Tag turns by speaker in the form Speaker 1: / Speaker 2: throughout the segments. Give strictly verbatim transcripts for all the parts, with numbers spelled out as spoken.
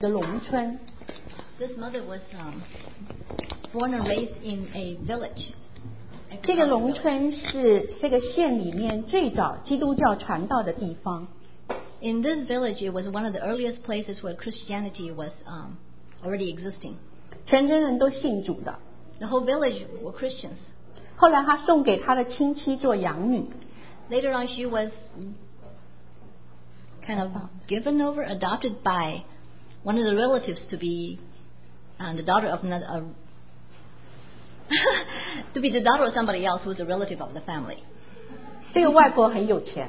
Speaker 1: 个农村。
Speaker 2: This mother was um, born and raised in a village.
Speaker 1: 这个农村是这个县里面最早基督教传道的地方。
Speaker 2: In this village, it was one of the earliest places where Christianity was um, already existing.
Speaker 1: 全村人都信主的。
Speaker 2: The whole village were Christians.
Speaker 1: 后来他送给他的亲戚做养女。
Speaker 2: Later on, she was kind of given over, adopted by one of the relatives to be uh, the daughter of another, uh, to be the daughter of somebody else who was a relative of the family.
Speaker 1: 这个外婆很有钱。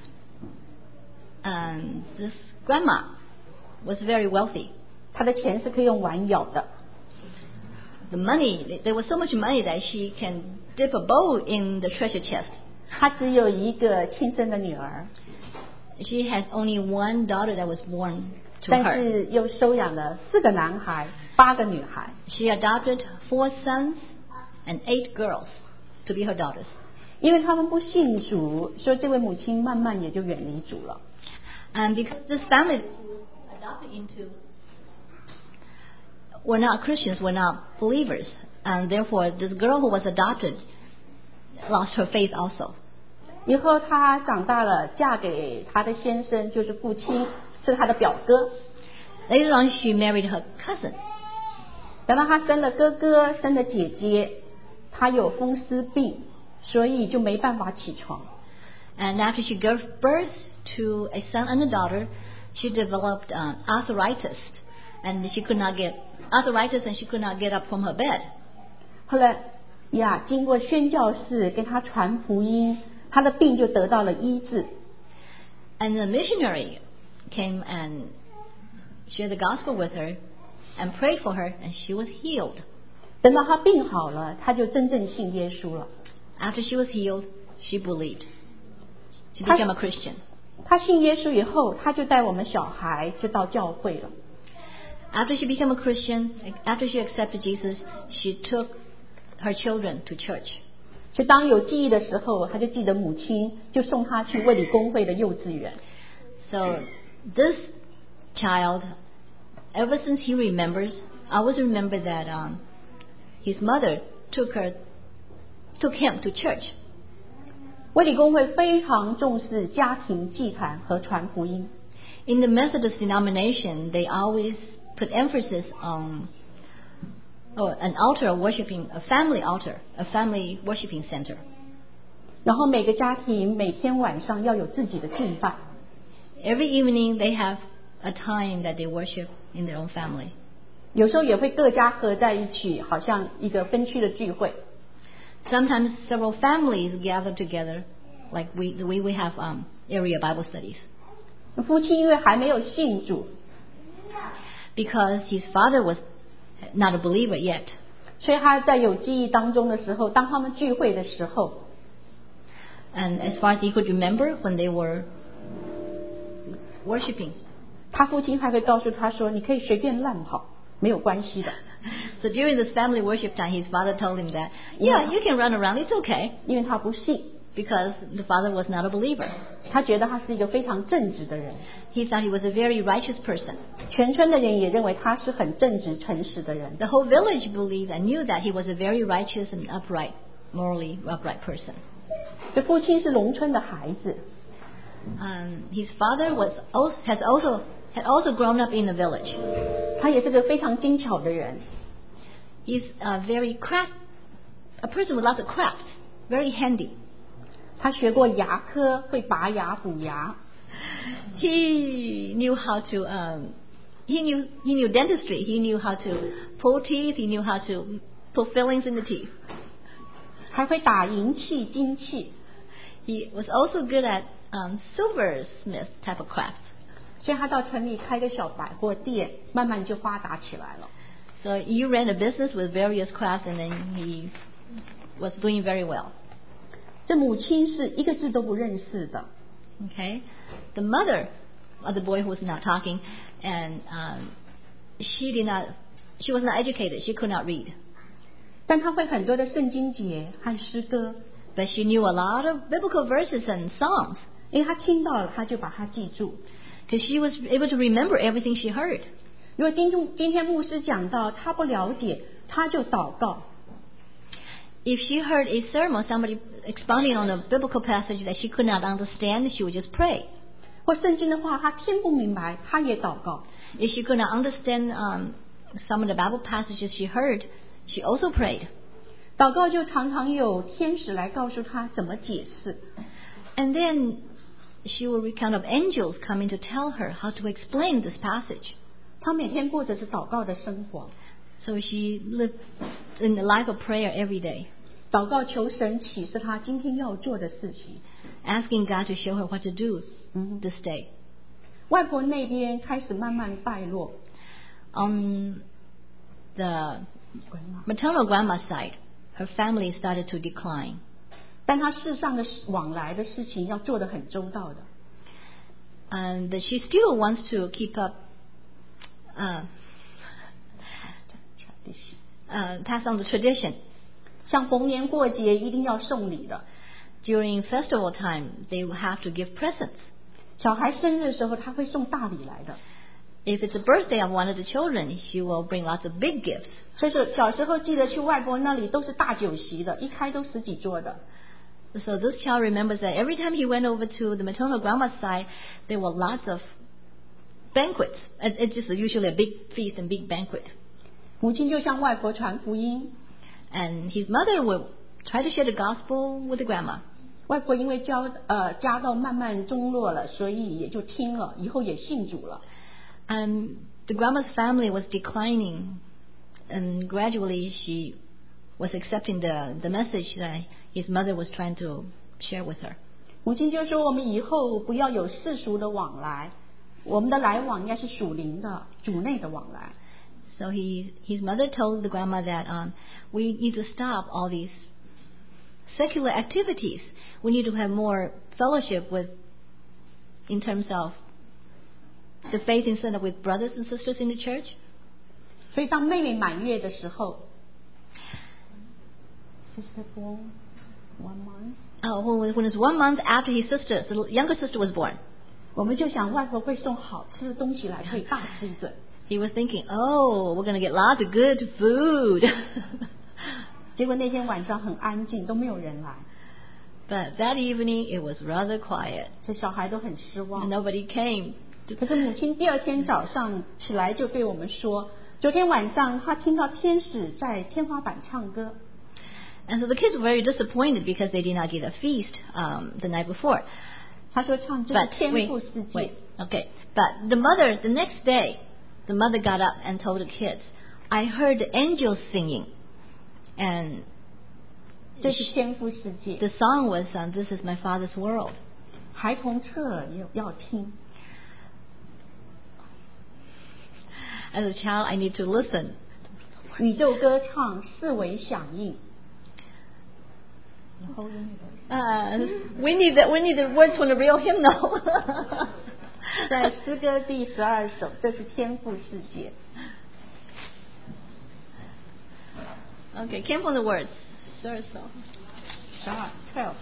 Speaker 2: And this grandma was very wealthy.
Speaker 1: 她的钱是可以用碗舀的。
Speaker 2: The money, there was so much money that she can dip a bowl in the treasure chest.
Speaker 1: 她只有一个亲生的女儿。
Speaker 2: She has only one daughter that was born to
Speaker 1: 但
Speaker 2: her.
Speaker 1: 是又收养了四个男孩，八个女孩。
Speaker 2: She adopted four sons and eight girls to be her daughters.
Speaker 1: 因为他们不信主，所以这位母亲慢慢也就远离主了。
Speaker 2: And because this family adopted into were not Christians, were not believers, and therefore this girl who was adopted lost her faith also.
Speaker 1: 以后她长大了，嫁给她的先生，就是父亲，是她的表哥。
Speaker 2: Later on, she married her cousin.
Speaker 1: 等到她生了哥哥，生了姐姐，她有风湿病，所以就没办法起床。
Speaker 2: And after she gave birth to a son and a daughter, she developed uh, arthritis, and she could not get arthritis, and she could not get up from her bed.
Speaker 1: 后来呀，经过宣教士给她传福音，她的病就得到了医治。
Speaker 2: And the missionary came and shared the gospel with her and prayed for her, and she was healed.
Speaker 1: 等到她病好了，她就真正信耶稣了。
Speaker 2: After she was healed, she believed. She became a Christian.
Speaker 1: 她信耶稣以后，她就带我们小孩就到教会了。
Speaker 2: After she became a Christian, after she accepted Jesus, she took her children to church.
Speaker 1: 就当有记忆的时候，她就记得母亲就送她去卫理公会的幼稚园。
Speaker 2: So this child, ever since he remembers, always remember that um, his mother took her, took him to church.
Speaker 1: 卫理公会非常重视家庭祭坛和传福音。
Speaker 2: In the Methodist denomination, they always put emphasis on oh, an altar worshiping, a family altar, a family worshiping center.
Speaker 1: 然后每个家庭每天晚上要有自己的敬拜。
Speaker 2: Every evening they have a time that they worship in their own family.
Speaker 1: 有时候也会各家合在一起，好像一个分区的聚会。
Speaker 2: Sometimes several families gather together, like we the way we have um, area Bible studies.
Speaker 1: 夫妻因为还没有信主，
Speaker 2: Because his father was not a believer yet.
Speaker 1: 所以他在有记忆当中的时候，当他们聚会的时候，
Speaker 2: And as far as he could remember, when they were worshiping,
Speaker 1: 他父亲还会告诉他说：“你可以随便乱跑，没有关系的。”
Speaker 2: so during this family worship time, his father told him that, yeah, you can run around, it's okay.
Speaker 1: 因为他不信，
Speaker 2: Because the father was not a believer.
Speaker 1: 他觉得他是一个非常正直的人，
Speaker 2: He thought he was a very righteous person.
Speaker 1: 全村的人也认为他是很正直诚实的人。
Speaker 2: The whole village believed and knew that he was a very righteous and upright, morally upright person.
Speaker 1: 这父亲是农村的孩子，
Speaker 2: Um, his father was also, has also had also grown up in the village.
Speaker 1: 他也是个非常精巧的人。
Speaker 2: He's a very craft, a person with lots of crafts, very handy.
Speaker 1: 他学过牙科，会拔牙补牙。
Speaker 2: He knew how to um, he knew he knew dentistry. He knew how to pull teeth. He knew how to put fillings in the teeth.
Speaker 1: 还会打银器、金器，
Speaker 2: He was also good at um, silversmith type of crafts.
Speaker 1: 所以他到城里开个小百货店，慢慢就发达起来了。
Speaker 2: So he ran a business with various crafts, and then he was doing very well.
Speaker 1: 这母亲是一个字都不认识的，
Speaker 2: Okay, the mother of the boy who was not talking, and um, she did not, she was not educated. She could not read,
Speaker 1: 但她会很多的圣经节和诗歌，
Speaker 2: but she knew a lot of biblical verses and songs
Speaker 1: 因为她听到了，她就把它记住。
Speaker 2: because she was able to remember everything she heard.
Speaker 1: 如果今天今天牧师讲到他不了解，他就祷告。
Speaker 2: If she heard a sermon, somebody expounding on a biblical passage that she could not understand, she would just pray.
Speaker 1: 或圣经的话他听不明白，他也祷告。
Speaker 2: If she could not understand um, some of the Bible passages she heard, she also prayed.
Speaker 1: 祷告就常常有天使来告诉他怎么解释。
Speaker 2: And then she will recount of angels coming to tell her how to explain this passage.
Speaker 1: 他每天过着是祷告的生活。
Speaker 2: So she lived in the life of prayer every day.
Speaker 1: 祷告求神启示他今天要做的事情。
Speaker 2: Asking God to show her what to do this day.
Speaker 1: 外婆那边开始慢慢败落。
Speaker 2: On the maternal grandma's side, her family started to decline.
Speaker 1: 但她世上的往来的事情要做得很周到的。
Speaker 2: And she still wants to keep up, uh, uh, pass on the tradition.
Speaker 1: 像逢年过节一定要送礼的。
Speaker 2: During festival time, they will have to give presents.
Speaker 1: 小孩生日的时候，他会送大礼来的。
Speaker 2: If it's a birthday of one of the children, she will bring lots of big gifts.
Speaker 1: 所以说，小时候记得去外婆那里都是大酒席的，一开都十几桌的。
Speaker 2: So this child remembers that every time he went over to the maternal grandma's side, there were lots of banquets. It's just usually a big feast and big banquet.
Speaker 1: 母亲就向外婆传福音。
Speaker 2: And his mother would try to share the gospel with the grandma.
Speaker 1: 外婆因为教呃家道慢慢中落了，所以也就听了，以后也信主了。
Speaker 2: And the grandma's family was declining, and gradually she was accepting the the message that his mother was trying to share with her.
Speaker 1: 母亲就说：“我们以后不要有世俗的往来，我们的来往应该是属灵的、主内的往来。”
Speaker 2: So he his mother told the grandma that um, we need to stop all these secular activities. We need to have more fellowship with, in terms of the faith instead of with brothers and sisters in the church.
Speaker 1: 所以当妹妹满月的时候 ，sister born one month.
Speaker 2: Oh, when when it's one month after his sister, the younger sister was born.
Speaker 1: 我们就想外婆会送好吃的东西来，可以大吃一顿。
Speaker 2: He was thinking, oh, we're going to get lots of good food.
Speaker 1: 结果那天晚上很安静，都没有人来。
Speaker 2: But that evening it was rather quiet.
Speaker 1: 所以小孩都很失望。
Speaker 2: Nobody came.
Speaker 1: 可是母亲第二天早上起来就对我们说，昨天晚上她听到天使在天花板唱歌。
Speaker 2: And so the kids were very disappointed because they did not get a feast um, the night before.
Speaker 1: 他说唱这是天赋世界。
Speaker 2: Wait, okay. But the mother, the next day, the mother got up and told the kids, I heard the angels singing. And
Speaker 1: 这是天赋世界。
Speaker 2: the song was, um, This is my Father's world.
Speaker 1: 孩童侧耳要听。
Speaker 2: As a child, I need to listen.
Speaker 1: 宇宙歌唱，四维响应。
Speaker 2: Uh, we need the, we need the words from the real hymnal.
Speaker 1: 在诗歌第十二首，这是天赋世界。
Speaker 2: Okay, came from the words. Third song.
Speaker 1: 十二 twelve.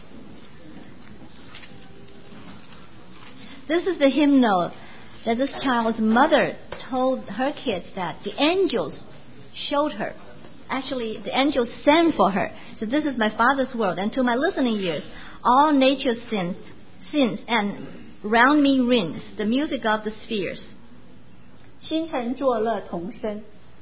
Speaker 2: This is the hymnal that this child's mother told her kids that the angels showed her. Actually, the angels sang for her. So this is my Father's world, and to my listening ears, all nature sings, sings, and round me rings the music of the spheres.
Speaker 1: 星辰作乐同声，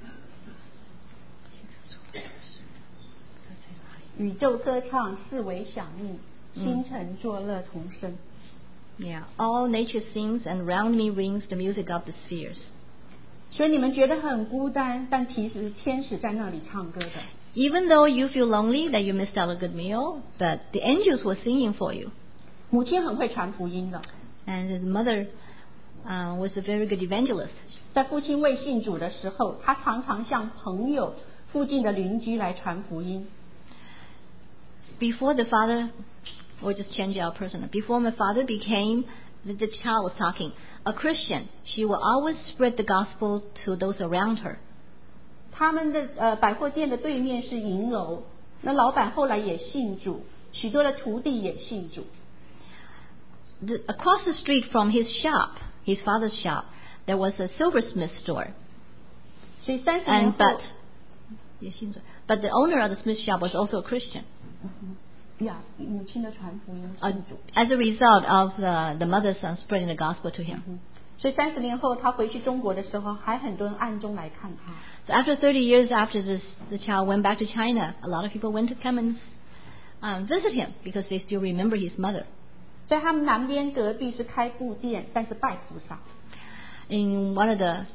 Speaker 1: 宇宙歌唱，四维响应，星辰作乐同声。
Speaker 2: Yeah, all nature sings, and round me rings the music of the spheres.
Speaker 1: 所以你们觉得很孤单，但其实天使在那里唱歌的。
Speaker 2: Even though you feel lonely that you missed out a good meal, but the angels were singing for you.
Speaker 1: 母亲很会传福音的，
Speaker 2: And his mother uh, was a very good evangelist.
Speaker 1: 在父亲未信主的时候，他常常向朋友、附近的邻居来传福音。
Speaker 2: Before the father, or just change our person. Before my father became, the, the child was talking, a Christian, she will always spread the gospel to those around her.
Speaker 1: 他们的呃百货店的对面是银楼，那老板后来也信主，许多的徒弟也信主。
Speaker 2: The, across the street from his shop, his father's shop, there was a silversmith store.
Speaker 1: 所以三十年
Speaker 2: And
Speaker 1: 后
Speaker 2: but, but the owner of the smith shop was also a Christian.
Speaker 1: 呀，母亲的传福音
Speaker 2: Uh,
Speaker 1: 信主。
Speaker 2: as a result of the, the mother's son spreading the gospel to him.
Speaker 1: 所以三十年后，他回去中国的时候，还很多人暗中来看他。
Speaker 2: So after thirty years after this, the child went back to China, a lot of people went to come and um, visit him because they still remember his mother.
Speaker 1: 在他们南边隔壁是开布店，但是拜菩萨。
Speaker 2: In one of the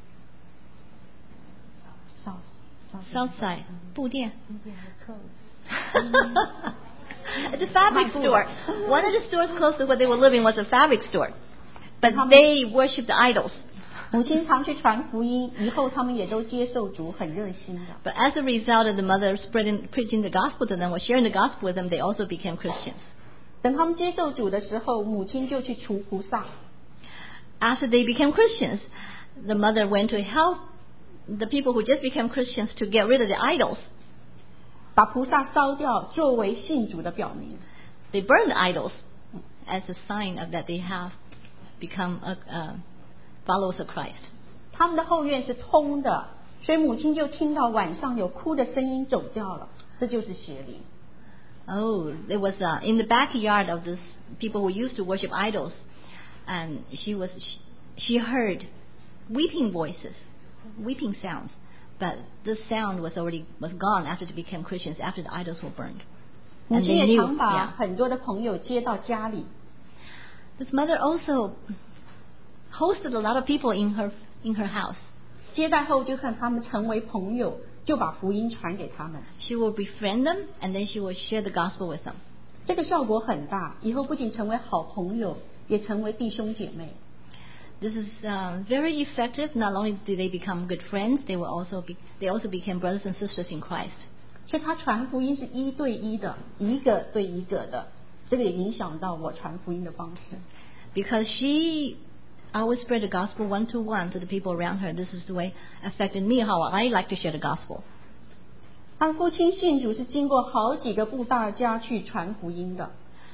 Speaker 1: South
Speaker 2: south side, 布店.
Speaker 1: 布店的 close。
Speaker 2: It's a fabric store. One of the stores close to where they were living was a fabric store. But they worshipped the idols.
Speaker 1: 母亲常去传福音，以后他们也都接受主，很热心的。
Speaker 2: But as a result of the mother spreading, preaching the gospel to them or sharing the gospel with them, they also became Christians.
Speaker 1: 等他们接受主的时候，母亲就去除菩萨。
Speaker 2: After they became Christians, the mother went to help the people who just became Christians to get rid of the idols.
Speaker 1: 把菩萨烧掉，作为信主的表明。
Speaker 2: They burned the idols as a sign of that they have become a, uh, followers of Christ.
Speaker 1: 他们的后院是通的，所以母亲就听到晚上有哭的声音走掉了，这就是邪灵。
Speaker 2: Oh, it was uh, in the backyard of this people who used to worship idols, and she was she, she heard weeping voices, weeping sounds, but this sound was already was gone after they became Christians, after the idols were burned.
Speaker 1: 母
Speaker 2: And
Speaker 1: 亲
Speaker 2: they
Speaker 1: 也
Speaker 2: knew,
Speaker 1: 常把
Speaker 2: yeah.
Speaker 1: 很多的朋友接到家里，
Speaker 2: This mother also hosted a lot of people in her in her house.
Speaker 1: 接待后就看他们成为朋友，就把福音传给他们。
Speaker 2: She would befriend them, and then she would share the gospel with them.
Speaker 1: 这个效果很大，以后不仅成为好朋友，也成为弟兄姐妹。
Speaker 2: This is um, very effective. Not only did they become good friends, they were also be, they also became brothers and sisters in Christ.
Speaker 1: 所以他传福音是一对一的，一个对一个的，这个也影响到我传福音的方式。
Speaker 2: Because she always spread the gospel one to one to the people around her. This is the way affected me, how I like to share the gospel.
Speaker 1: 他父亲信主是经过好几个布道家去传福音的。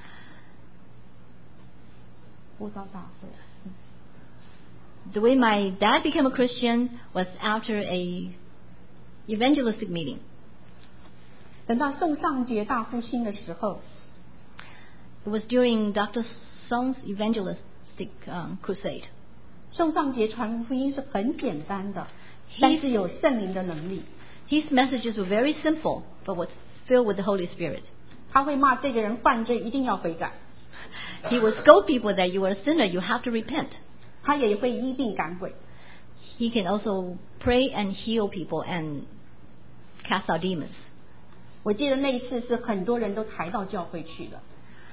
Speaker 1: 布道大会。
Speaker 2: The way my dad became a Christian was after a evangelistic meeting.
Speaker 1: 等到宋尚节大复兴的时候，
Speaker 2: It was during Doctor Song's evangelistic um, crusade.
Speaker 1: 宋尚节传福音是很简单的，但是有圣灵的能力。
Speaker 2: His messages were very simple, but was filled with the Holy Spirit.
Speaker 1: 他会骂这个人犯罪，一定要悔改。
Speaker 2: He would scold people that you are a sinner, you have to repent.
Speaker 1: 他也会医病赶鬼。
Speaker 2: He can also pray and heal people and cast out demons.
Speaker 1: 我记得那一次是很多人都抬到教会去的。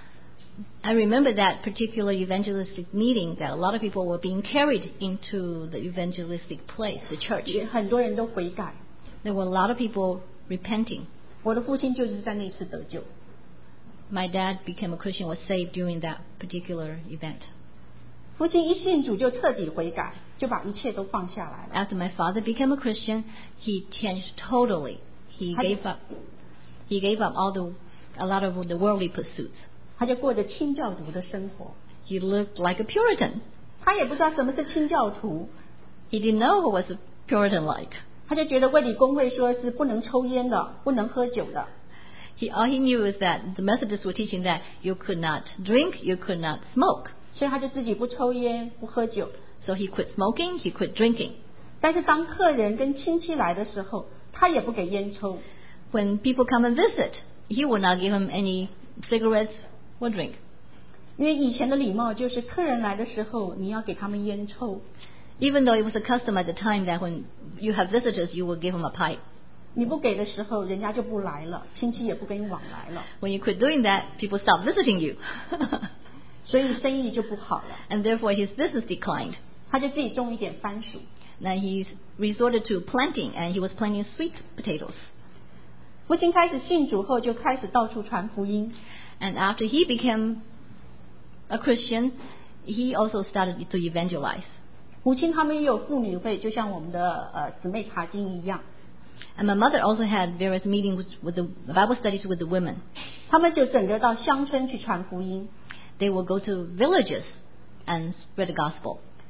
Speaker 2: I remember that particular evangelistic meeting that a lot of people were being carried into the evangelistic place, the church.
Speaker 1: 也很多人都悔改。
Speaker 2: There were a lot of people repenting.
Speaker 1: 我的父亲就是在那次得救。
Speaker 2: My dad became a Christian, was saved during that particular event.
Speaker 1: 父亲一信主就彻底悔改，就把一切都放下来了。
Speaker 2: After my father became a Christian, he changed totally. He gave up. He gave up all the, a lot of the worldly pursuits.
Speaker 1: 他就过着清教徒的生活。
Speaker 2: He lived like a Puritan.
Speaker 1: 他也不知道什么是清教徒，
Speaker 2: He didn't know what was a Puritan like.
Speaker 1: 他就觉得卫理公会说是不能抽烟的，不能喝酒的。
Speaker 2: He, all he knew is that the Methodists were teaching that you could not drink, you could not smoke.
Speaker 1: 所以他就自己不抽烟不喝酒。
Speaker 2: So he quit smoking, he quit drinking.
Speaker 1: 但是当客人跟亲戚来的时候，他也不给烟抽。
Speaker 2: When people come and visit, he would not give them any cigarettes or drink.
Speaker 1: 因为以前的礼貌就是客人来的时候，你要给他们烟抽。
Speaker 2: Even though it was a custom at the time that when you have visitors, you will give them a pipe.
Speaker 1: 你不给的时候，人家就不来了，亲戚也不跟你往来了，
Speaker 2: When you quit doing that, people stop visiting you.
Speaker 1: 所以生意就不好了。
Speaker 2: And therefore his business declined.
Speaker 1: 他就自己种一点番薯。
Speaker 2: Now he resorted to planting, and he was planting sweet potatoes.
Speaker 1: 父亲开始信主后，就开始到处传福音。
Speaker 2: And after he became a Christian, he also started to evangelize.
Speaker 1: 母亲他们也有妇女会，就像我们的呃姊妹卡金一样，
Speaker 2: And my mother also had various meetings with the Bible studies with the women.
Speaker 1: 他们就整个到乡村去传福音。
Speaker 2: They would go to villages and spread the gospel.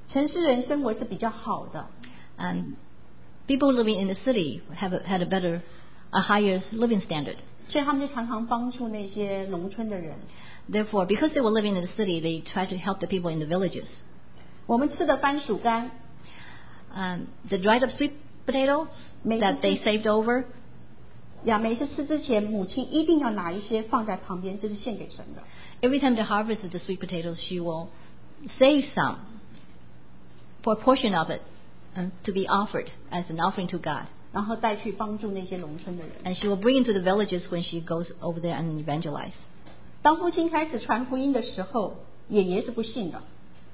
Speaker 1: 城市人生活是比较好的，
Speaker 2: And people living in the city have a, had a better, a higher living standard.
Speaker 1: 所以他们就常常帮助那些农村的人。
Speaker 2: Therefore, because they were living in the city, they tried to help the people in the villages.
Speaker 1: 我们吃的番薯干，
Speaker 2: Um, the dried up sweet potato that they saved over,
Speaker 1: 呀，每次吃之前，母亲一定要拿一些放在旁边，这是献给神的。
Speaker 2: every time they harvested the sweet potatoes, she will save some for a portion of it um, to be offered as an offering to God.
Speaker 1: 然后带去帮助那些农村的人。
Speaker 2: And she will bring it to the villages when she goes over there and evangelize.
Speaker 1: 当父亲开始传福音的时候，爷爷是不信的。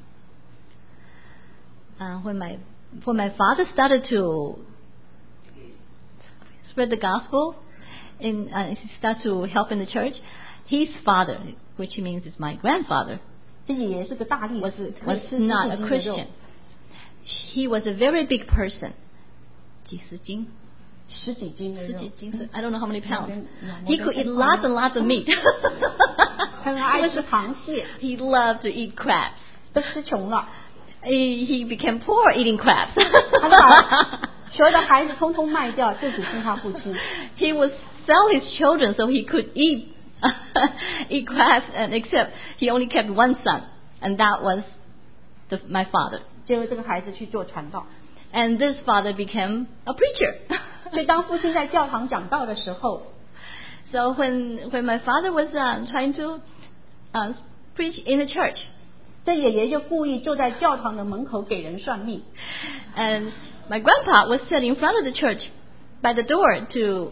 Speaker 2: Uh, when my when my father started to spread the gospel, in uh, he started to help in the church, his father, which means is my grandfather,
Speaker 1: 这爷爷是个大力
Speaker 2: was
Speaker 1: 士，可
Speaker 2: was
Speaker 1: 以吃
Speaker 2: not
Speaker 1: 四
Speaker 2: a
Speaker 1: 十斤的肉
Speaker 2: Christian. He was a very big person. 几十斤？
Speaker 1: 十几斤的肉。
Speaker 2: 十几斤？ I don't know how many pounds.
Speaker 1: Yeah,
Speaker 2: He could eat lots and lots of meat.
Speaker 1: 他很爱吃螃蟹，
Speaker 2: He loved to eat crabs.
Speaker 1: 都吃穷了。
Speaker 2: He, he became poor eating crabs.
Speaker 1: 他把所有的孩子通通卖掉，就只剩他父亲。
Speaker 2: He would sell his children so he could eat eat crabs, and except he only kept one son, and that was the, my father.
Speaker 1: 结果这个孩子去做传道。
Speaker 2: And this father became a preacher.
Speaker 1: 所以当父亲在教堂讲道的时候，
Speaker 2: So when when my father was uh, trying to uh, preach in the church,
Speaker 1: 这爷爷就故意坐在教堂的门口给人算命。
Speaker 2: and my grandpa was sitting in front of the church by the door to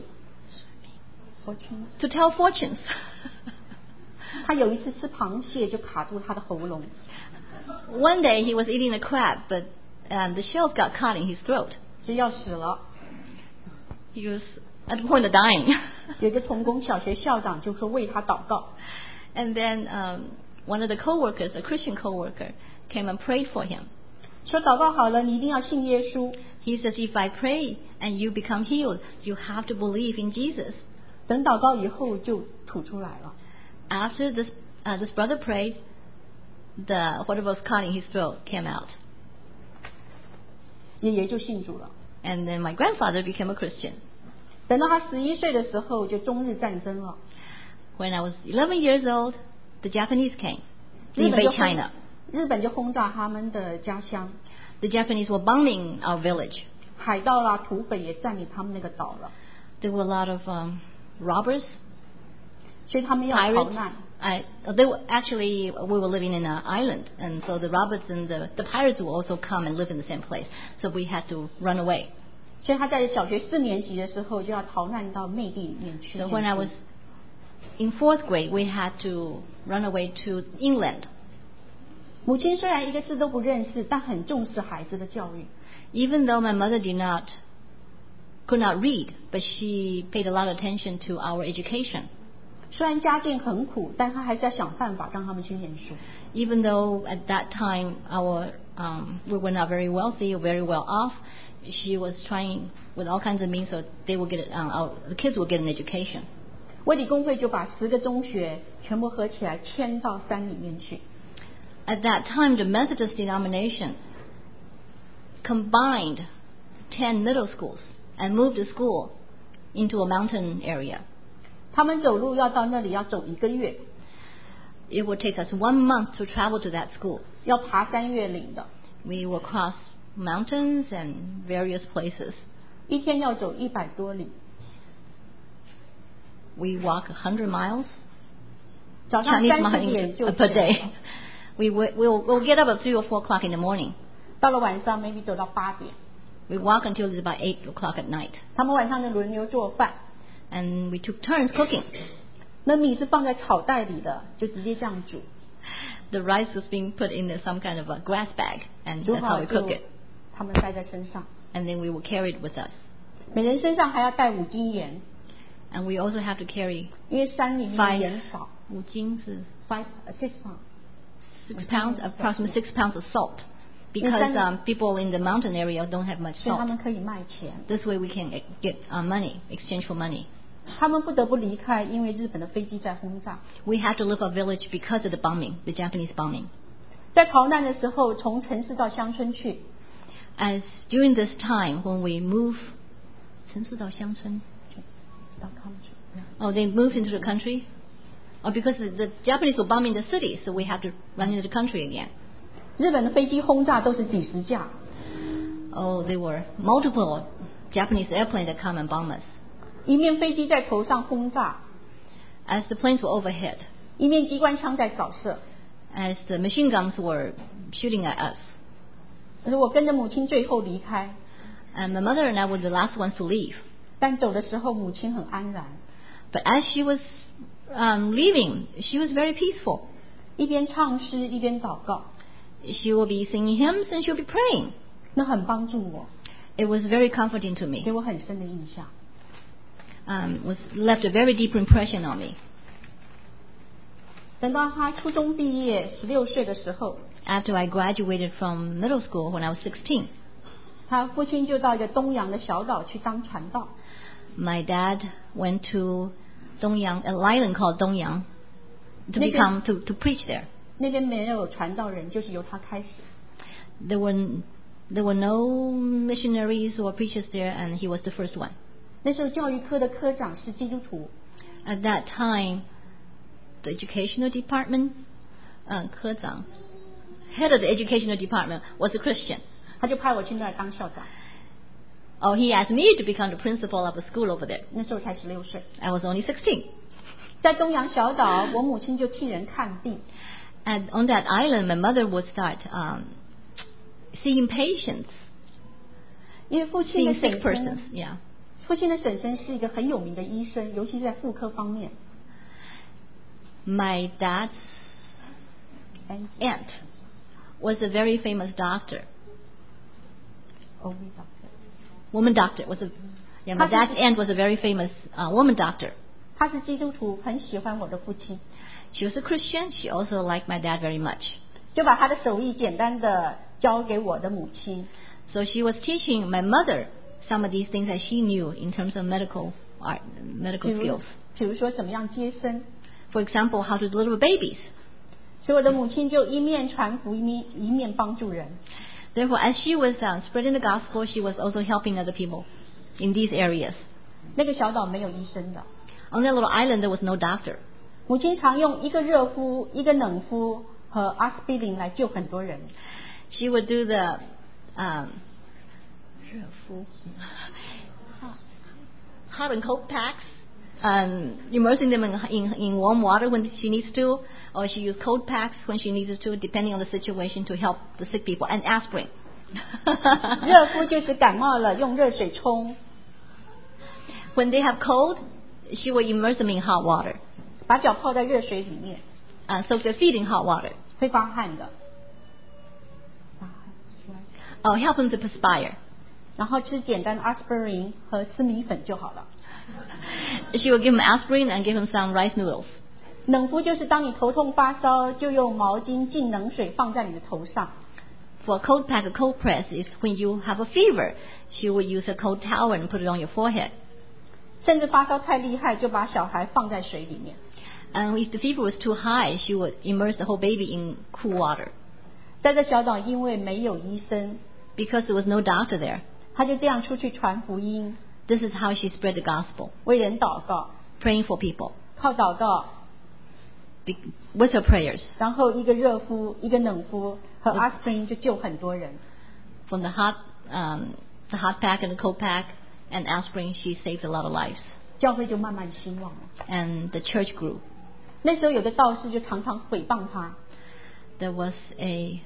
Speaker 2: to tell fortunes.
Speaker 1: 他有一次吃螃蟹就卡住他的喉咙，
Speaker 2: One day he was eating a crab, but um, the shells got caught in his throat.
Speaker 1: 就要死了。
Speaker 2: He was at the point of dying.
Speaker 1: 有一个童工小学校长就说为他祷告，
Speaker 2: And then um, one of the co-workers, a Christian co-worker, came and prayed for him.
Speaker 1: 说祷告好了，你一定要信耶稣。
Speaker 2: He says, if I pray and you become healed, you have to believe in Jesus.
Speaker 1: 等祷告以后就吐出来了。
Speaker 2: After this, uh, this brother prayed, the whatever was caught in his throat came out.
Speaker 1: 爷爷就信主了。
Speaker 2: And then my grandfather became a Christian.
Speaker 1: 等到他十一岁的时候，就中日战争了。
Speaker 2: When I was eleven years old, the Japanese came to
Speaker 1: 日本就
Speaker 2: invade
Speaker 1: 轰
Speaker 2: China.
Speaker 1: 日本就轰炸他们的家乡，
Speaker 2: The Japanese were bombing our village.
Speaker 1: 海盗啦、土匪也占领他们那个岛了，
Speaker 2: There were a lot of um, robbers,
Speaker 1: 所以他们要逃
Speaker 2: pirates.
Speaker 1: 难。
Speaker 2: I, they were actually we were living in an island, and so the robbers and the, the pirates will also come and live in the same place. So we had to run away.
Speaker 1: 所以他在小学四年级的时候就要逃难到内地里面去
Speaker 2: So
Speaker 1: 念
Speaker 2: when I
Speaker 1: 书
Speaker 2: was in fourth grade, we had to run away to England.
Speaker 1: 母亲虽然一个字都不认识，但很重视孩子的教育。
Speaker 2: Even though my mother did not could not read, but she paid a lot of attention to our education.
Speaker 1: 虽然家境很苦，但他还是要想办法让他们去念书。
Speaker 2: Even though at that time our um, we were not very wealthy or very well off, she was trying with all kinds of means so they would get um, our, the kids would get an education.
Speaker 1: 卫理公会就把十个中学全部合起来迁到山里面去。
Speaker 2: At that time, the Methodist denomination combined ten middle schools and moved the school into a mountain area.
Speaker 1: 他们走路要到那里要走一个月，
Speaker 2: It would take us one month to travel to that school.
Speaker 1: 要爬山越岭的，
Speaker 2: We will cross mountains and various places.
Speaker 1: 一天要走一百多里。
Speaker 2: We walk a hundred miles,
Speaker 1: 早上
Speaker 2: Chinese
Speaker 1: 三四点
Speaker 2: miles
Speaker 1: 就
Speaker 2: per
Speaker 1: 起来
Speaker 2: day.
Speaker 1: 了，
Speaker 2: We will we'll, we'll get up at three or four o'clock in the morning.
Speaker 1: 到了晚上 maybe 走到八点。
Speaker 2: We walk until it's about eight o'clock at night.
Speaker 1: 他们晚上就轮流做饭，
Speaker 2: And we took turns cooking.
Speaker 1: 那米是放在草袋里的，就直接这样煮，
Speaker 2: The rice was being put in some kind of a grass bag, and
Speaker 1: 煮
Speaker 2: that's
Speaker 1: 好
Speaker 2: how we
Speaker 1: 就
Speaker 2: cook it.
Speaker 1: 他们带在身上，
Speaker 2: And then we will carry it with us.
Speaker 1: 每人身上还要带五斤盐，
Speaker 2: And we also have to carry
Speaker 1: 因为山里面
Speaker 2: five
Speaker 1: 盐少
Speaker 2: 五斤是
Speaker 1: ，five six pounds。
Speaker 2: six pounds, approximately six pounds of salt, because um, people in the mountain area don't have much
Speaker 1: 所以他
Speaker 2: salt.
Speaker 1: 们可以卖钱，
Speaker 2: This way we can get uh, money, exchange for money.
Speaker 1: 他们不得不离开，因为日本的飞机在轰炸。
Speaker 2: We had to leave our village because of the bombing, the Japanese bombing.
Speaker 1: 在逃难的时候，从城市到乡村去。
Speaker 2: As during this time when we move, 城市到乡村
Speaker 1: 到 country，
Speaker 2: Oh, they moved into the country? Oh, because the Japanese were bombing the city, so we have to run into the country again.
Speaker 1: 日本的飞机轰炸都是几十架。
Speaker 2: Oh, there were multiple Japanese airplanes that come and bomb us.
Speaker 1: 一面飞机在头上轰炸，
Speaker 2: As the planes were overhead,
Speaker 1: 一面机关枪在扫射。
Speaker 2: as the machine guns were shooting at us.
Speaker 1: 可是我跟着母亲最后离开，
Speaker 2: And my mother and I were the last ones to leave.
Speaker 1: 但走的时候母亲很安然，
Speaker 2: But as she was um, leaving, she was very peaceful.
Speaker 1: 一边唱诗一边祷告，
Speaker 2: She will be singing hymns and she will be praying.
Speaker 1: 那很帮助我，
Speaker 2: It was very comforting to me.
Speaker 1: 给我很深的印象。
Speaker 2: Um, was left a very deep impression on me.
Speaker 1: 等到他初中毕业十六岁的时候，
Speaker 2: After I graduated from middle school when I was sixteen,
Speaker 1: 他父亲就到一个东洋的小岛去当传道。
Speaker 2: my dad went to Dongyang, an island called Dongyang, to
Speaker 1: Maybe-
Speaker 2: become to, to preach there.
Speaker 1: 那边没有传道人，就是由他开始。
Speaker 2: There were there were no missionaries or preachers there, and he was the first one.
Speaker 1: 那时候教育科的科长是基督徒，
Speaker 2: At that time, the educational department, uh, 科长, head of the educational department was a Christian.
Speaker 1: 他就派我去那儿当校长。
Speaker 2: Oh, he asked me to become the principal of the school over there.
Speaker 1: 那时候才十六岁，
Speaker 2: I was only sixteen.
Speaker 1: 在东洋小岛，我母亲就替人看病。
Speaker 2: And on that island, my mother would start um, seeing patients,
Speaker 1: 因为父亲的
Speaker 2: seeing
Speaker 1: 婶
Speaker 2: sick
Speaker 1: 婶
Speaker 2: persons. Yeah.
Speaker 1: 父亲的婶婶是一个很有名的医生，尤其是在妇科方面。
Speaker 2: My dad's aunt was a very famous doctor,
Speaker 1: 哦，味道。
Speaker 2: woman doctor. Was a yeah, my dad's aunt was a very famous uh, woman doctor.
Speaker 1: 他是基督徒，很喜欢我的父亲，
Speaker 2: She was a Christian. She also liked my dad very much.
Speaker 1: 就把他的手艺简单的教给我的母亲。
Speaker 2: So she was teaching my mother some of these things that she knew in terms of medical art,
Speaker 1: 比
Speaker 2: medical
Speaker 1: 如
Speaker 2: skills.
Speaker 1: 比如说怎么样接生，
Speaker 2: For example, how to deliver babies.
Speaker 1: 所以我的母亲就一面传福音，一面帮助人。
Speaker 2: Therefore, as she was uh, spreading the gospel, she was also helping other people in these areas.
Speaker 1: 那个小岛没有医生的，
Speaker 2: On that little island, there was no doctor.
Speaker 1: 母亲常用一个热敷、一个冷敷和阿司匹林来救很多人。
Speaker 2: She would do the um, hot and cold packs, um, immersing them in, in, in warm water when she needs to, or she used cold packs when she needed to, depending on the situation, to help the sick people, and aspirin.
Speaker 1: 热敷就是感冒了用热水冲，
Speaker 2: When they have cold, she would immerse them in hot water,
Speaker 1: 把脚泡在热水里面，
Speaker 2: uh, soak their feet in hot water,
Speaker 1: 会发汗的。
Speaker 2: or help them to perspire.
Speaker 1: 然后吃简单的阿司匹林和吃米粉就好了。
Speaker 2: She would give him aspirin and give him some rice noodles.
Speaker 1: 冷敷就是当你头痛发烧，就用毛巾浸冷水放在你的头上。
Speaker 2: For a cold pack, a cold press is when you have a fever. She would use a cold towel and put it on your forehead.
Speaker 1: 甚至发烧太厉害，就把小孩放在水里面。
Speaker 2: And if the fever was too high, she would immerse the whole baby in cool water.
Speaker 1: 在这小岛，因为没有医生，
Speaker 2: Because there was no doctor there,
Speaker 1: 他就这样出去传福音，
Speaker 2: this is how she spread the gospel,
Speaker 1: 为人祷告，
Speaker 2: praying for people,
Speaker 1: 靠祷告，
Speaker 2: be, with her prayers.
Speaker 1: 然后一个热敷，一个冷敷和阿司匹林就救很多人。
Speaker 2: From the hot, um, the hot pack and the cold pack and aspirin, she saved a lot of lives.
Speaker 1: 教会就慢慢兴旺了。
Speaker 2: And the church grew.
Speaker 1: 那时候有的道士就常常诽谤他，
Speaker 2: There was a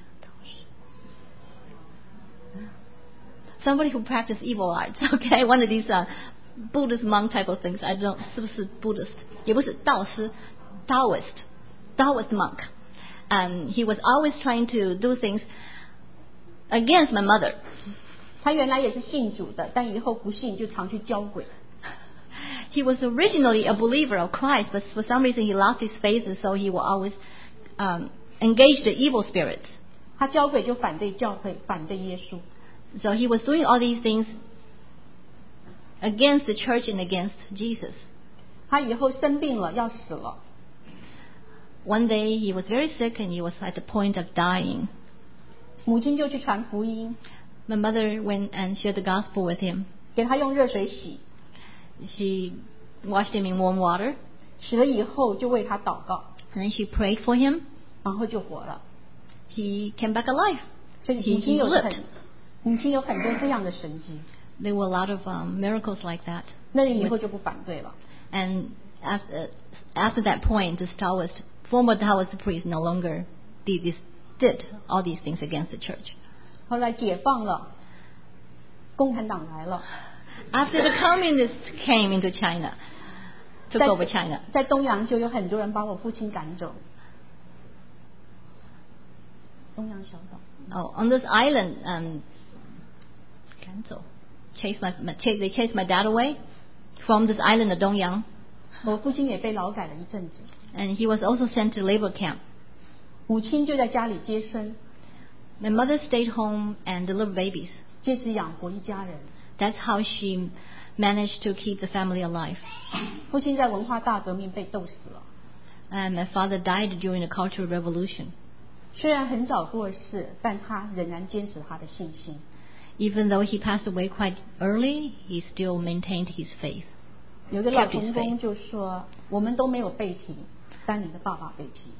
Speaker 2: somebody who practiced evil arts. Okay, one of these uh, Buddhist monk type of things. I don't, 是不是 Buddhist? 也不是道师 Taoist, Taoist monk. And he was always trying to do things against my mother.
Speaker 1: 他原来也是信主的，但以后不信就常去教鬼。
Speaker 2: He was originally a believer of Christ, but for some reason he lost his faith, and so he will always um, engage the evil spirits.
Speaker 1: 他教鬼就反对教会，反对耶稣。
Speaker 2: So he was doing all these things against the church and against Jesus.
Speaker 1: 他以后生病了，要死了，
Speaker 2: one day he was very sick and he was at the point of dying.
Speaker 1: 母亲就去传福音，
Speaker 2: My mother went and shared the gospel with him.
Speaker 1: 给他用热水洗，
Speaker 2: She washed him in warm water
Speaker 1: 洗了以后就为他祷告，
Speaker 2: and then she prayed for him.
Speaker 1: 然后就活了。
Speaker 2: He came back alive.
Speaker 1: 所以
Speaker 2: He,
Speaker 1: 母亲
Speaker 2: he
Speaker 1: 有
Speaker 2: lived.
Speaker 1: 很母亲有很多这样的神迹，
Speaker 2: There were a lot of um, miracles like that.
Speaker 1: 那人以后就不反对了。
Speaker 2: And after, after that point, this Taoist, former Taoist priest no longer did, this, did all these things against the church.
Speaker 1: 后来解放了，共产党来了，
Speaker 2: After the communists came into China, took
Speaker 1: 在
Speaker 2: over China,
Speaker 1: 在东洋就有很多人把我父亲赶走。东洋小岛，
Speaker 2: oh, on this island, um, Ganzhou, chased my, my, chased, they chased my dad away from this island of Dongyang,
Speaker 1: 我父亲也被劳改了一阵子，
Speaker 2: and he was also sent to labor camp.
Speaker 1: 母亲就在家里接生，
Speaker 2: My mother stayed home and delivered babies.
Speaker 1: 借此养活一家人。
Speaker 2: That's how she managed to keep the family alive.
Speaker 1: 父亲在文化大革命被斗死了，
Speaker 2: And my father died during the Cultural Revolution.
Speaker 1: 虽然很早过世，但他仍然坚持他的信心。
Speaker 2: Even though he passed away quite early, he still maintained his faith.
Speaker 1: 有个老
Speaker 2: Kept his
Speaker 1: 童工就说：“我们都没有被提，但你的爸爸被提。”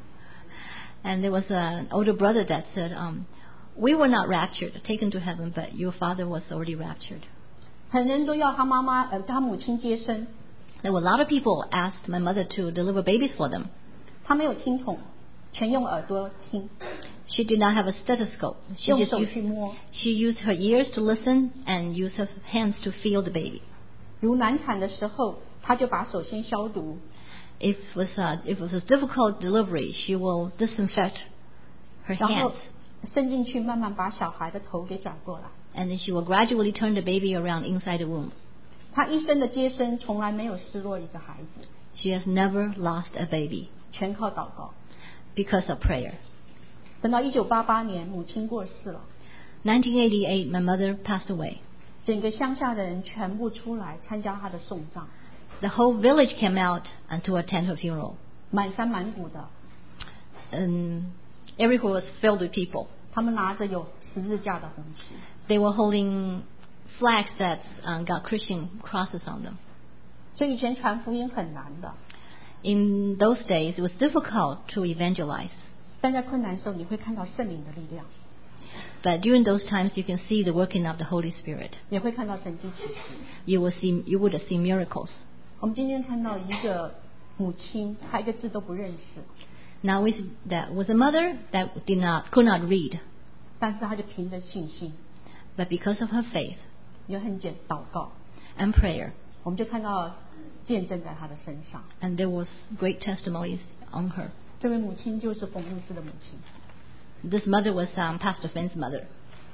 Speaker 2: And there was an older brother that said, um, we were not raptured, taken to heaven, but your father was already raptured.
Speaker 1: 很多人都要他妈妈呃他母亲接生，
Speaker 2: There were a lot of people asked my mother to deliver babies for them.
Speaker 1: 他没有听筒，全用耳朵听，
Speaker 2: She did not have a stethoscope. She
Speaker 1: 用
Speaker 2: just
Speaker 1: 手
Speaker 2: used,
Speaker 1: 去摸。
Speaker 2: she used her ears to listen and used her hands to feel the baby.
Speaker 1: 如难产的时候，他就把手先消毒，
Speaker 2: If it was a, if it was a difficult delivery, she will disinfect her
Speaker 1: 然后
Speaker 2: hands,
Speaker 1: 伸进去，慢慢把小孩的头给转过来。
Speaker 2: and then she will gradually turn the baby around inside the womb.
Speaker 1: 他一生的接生从来没有失落一个孩子，
Speaker 2: She has never lost a baby
Speaker 1: 全靠祷告。
Speaker 2: because of prayer.
Speaker 1: 等到一九八八年，母亲过世了，
Speaker 2: nineteen eighty-eight, my mother passed away.
Speaker 1: 整个乡下的人全部出来参加她的送葬，
Speaker 2: The whole village came out and to attend her funeral.
Speaker 1: 满山满谷的，
Speaker 2: And everywhere was filled with people.
Speaker 1: 他们拿着有十字架的红旗。
Speaker 2: They were holding flags that um, got Christian crosses on them.
Speaker 1: 所以以前传福音很难的，
Speaker 2: In those days, it was difficult to evangelize.
Speaker 1: 但在困难的时候，你会看到圣灵的力量，
Speaker 2: But during those times, you can see the working of the Holy Spirit.
Speaker 1: 也会看到神迹奇事。
Speaker 2: You will see, you would see miracles.
Speaker 1: 我们今天看到一个母亲，她一个字都不认识，
Speaker 2: Now we see that was a mother that did not, could not read,
Speaker 1: 但是她就凭着信心，
Speaker 2: but because of her faith
Speaker 1: 也很简祷告，
Speaker 2: and prayer,
Speaker 1: 我们就看到见证在她的身上。
Speaker 2: and there was great testimonies on her.
Speaker 1: 这位母亲就是冯牧师的母亲。
Speaker 2: This mother was um, Pastor Finn's mother.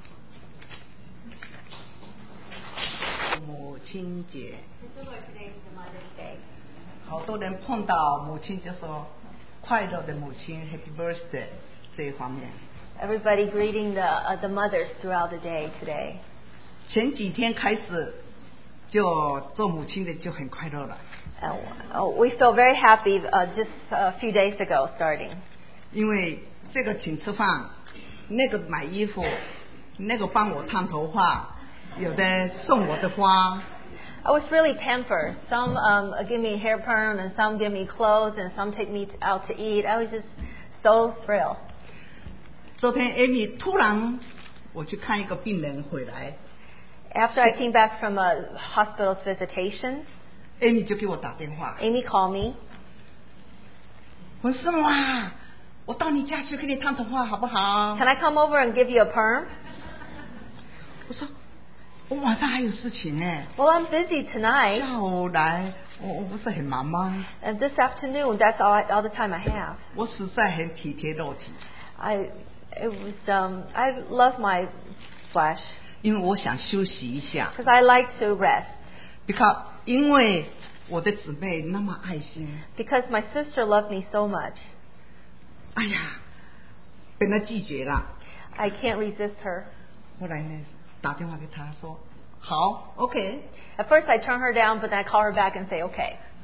Speaker 3: 母亲节，好多人碰到母亲就说快乐的母亲 Happy Birthday 这一方面。
Speaker 4: Everybody greeting the uh, the mothers throughout the day today.
Speaker 3: 前几天开始就做母亲的就很快乐了，
Speaker 4: Uh, oh, we feel very happy uh, just a few days ago starting.
Speaker 3: 因为这个请吃饭，那个买衣服，那个帮我烫头发，有的送我的花。
Speaker 4: I was really pampered. Some um, give me hair perm, and some give me clothes, and some take me out to eat. I was just so thrilled.
Speaker 3: 昨天 Amy 突然我去看一个病人回来
Speaker 4: After I came back from a hospital's visitation,
Speaker 3: ，Amy 就给我打电话，
Speaker 4: Amy called me.
Speaker 3: 我说什么啊？我到你家去给你烫头发好不好？
Speaker 4: Can I come over and give you a perm?
Speaker 3: 我说我晚上还有事情呢。
Speaker 4: Well, I'm busy tonight,
Speaker 3: 下午来，我我不是很忙吗？
Speaker 4: and this afternoon, that's all, I, all the time I have.
Speaker 3: 我实在很体贴肉体，
Speaker 4: I, it was, um, I love my flesh
Speaker 3: 因为我想休息一下。
Speaker 4: because I like to rest.
Speaker 3: because 因为我的姊妹那么爱心，
Speaker 4: Because my sister loved me so much,
Speaker 3: 哎呀，被她拒绝了。
Speaker 4: I can't resist her.
Speaker 3: 后来呢，打电话给她说好 ，OK，
Speaker 4: At first, I turn her down, but then I call her back and say, "Okay."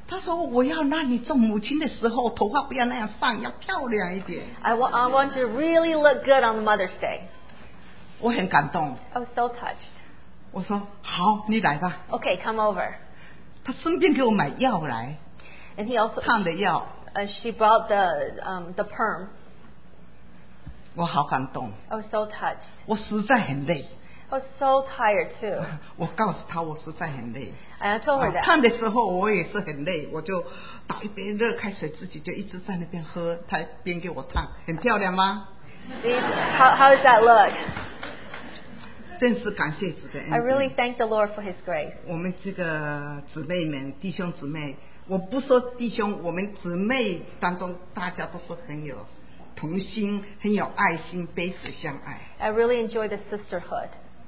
Speaker 3: 他说我要让你做母亲的时候，头发不要那样上，要漂亮一点。
Speaker 4: I, wa- I want to really look good on Mother's Day.
Speaker 3: 我很感动。
Speaker 4: I was so touched.
Speaker 3: 我说好，你来吧。
Speaker 4: Okay, come over.
Speaker 3: 他顺便给我买药来，
Speaker 4: And he also,
Speaker 3: 烫的药，
Speaker 4: uh, she brought the um, the perm.
Speaker 3: 我好感动。
Speaker 4: I was so touched.
Speaker 3: 我实在很累，
Speaker 4: I was so tired too.
Speaker 3: 我告诉他我实在很累。
Speaker 4: And I told her
Speaker 3: 啊
Speaker 4: that.
Speaker 3: 烫的时候我也是很累，我就倒一杯热开水，自己就一直在那边喝，他边给我烫，很漂亮吗？
Speaker 4: See, how, how does that look?
Speaker 3: 真是感谢主的恩
Speaker 4: I
Speaker 3: 典。
Speaker 4: really thank the Lord for His grace.
Speaker 3: 我们这个姊妹们、弟兄姊妹，我不说弟兄，我们姊妹当中大家都是很有同心、很有爱心，彼此相爱。
Speaker 4: I really enjoy the sisterhood.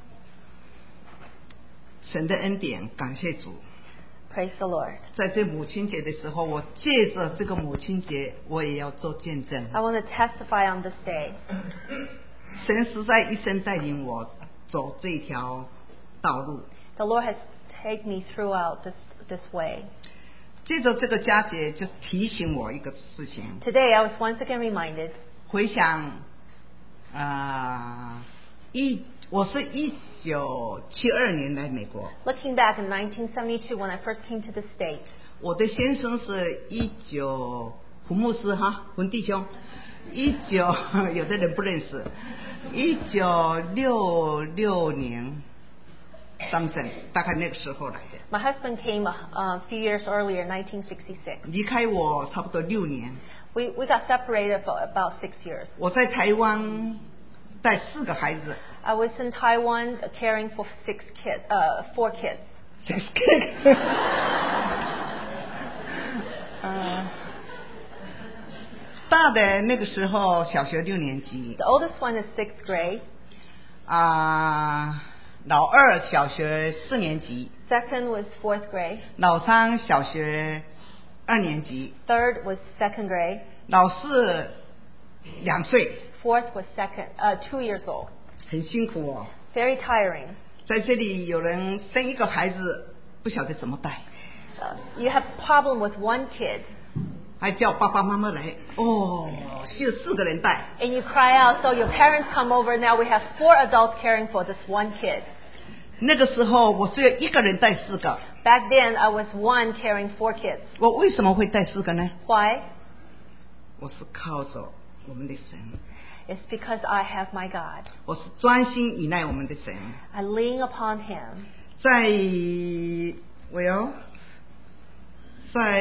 Speaker 3: 神的恩典，感谢主。
Speaker 4: Praise the Lord.
Speaker 3: 在这母亲节的时候，我借着这个母亲节，我也要做见证。
Speaker 4: I want to testify on this day.
Speaker 3: 神实在一生带领我走这条道路。
Speaker 4: The Lord has taken me throughout this this way.
Speaker 3: 借着这个佳节，就提醒我一个事情。
Speaker 4: Today, I was once again reminded.
Speaker 3: 回想，啊、一我是一九七二年来美国，
Speaker 4: Looking back in nineteen seventy-two, when I first came to the States,
Speaker 3: 我的先生是一九胡牧师哈，胡弟兄，一九有的人不认识，一九六六年当选，大概那个时候来的，
Speaker 4: my husband came a, a few years earlier, nineteen sixty-six.
Speaker 3: 离开我差不多六年。
Speaker 4: We we got separated for about six years.
Speaker 3: 我在台湾带四个孩子，
Speaker 4: I was in Taiwan caring for six kids, uh, four kids.
Speaker 3: 呃，大的那个时候小学六年级，
Speaker 4: The oldest one is sixth grade.
Speaker 3: 啊、老二小学四年级，
Speaker 4: Second was fourth grade.
Speaker 3: 老三小学二年级，
Speaker 4: Third was second grade.
Speaker 3: 老四两岁，
Speaker 4: Fourth was second, uh, two years old.
Speaker 3: 很辛苦哦。
Speaker 4: Very tiring.
Speaker 3: 在这里有人生一个孩子，不晓得怎么带，
Speaker 4: Uh, you have problem with one kid,
Speaker 3: 还叫爸爸妈妈来，哦，是四个人带。
Speaker 4: and you cry out. So your parents come over. Now we have four adults caring for this one kid.
Speaker 3: 那个时候我只有一个人带四个，
Speaker 4: Back then, I was one carrying four kids.
Speaker 3: 我为什么会带四个呢？
Speaker 4: Why?
Speaker 3: 我是靠着我们的神，
Speaker 4: It's because I have my God.
Speaker 3: 我是专心依赖我们的神。
Speaker 4: I lean upon Him.
Speaker 3: 在我要在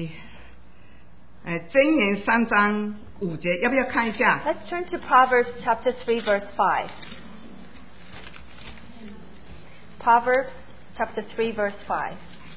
Speaker 3: 呃箴言三章五节，要不要看一下？
Speaker 4: Let's turn to Proverbs chapter three, verse five. Proverbs chapter three, verse five.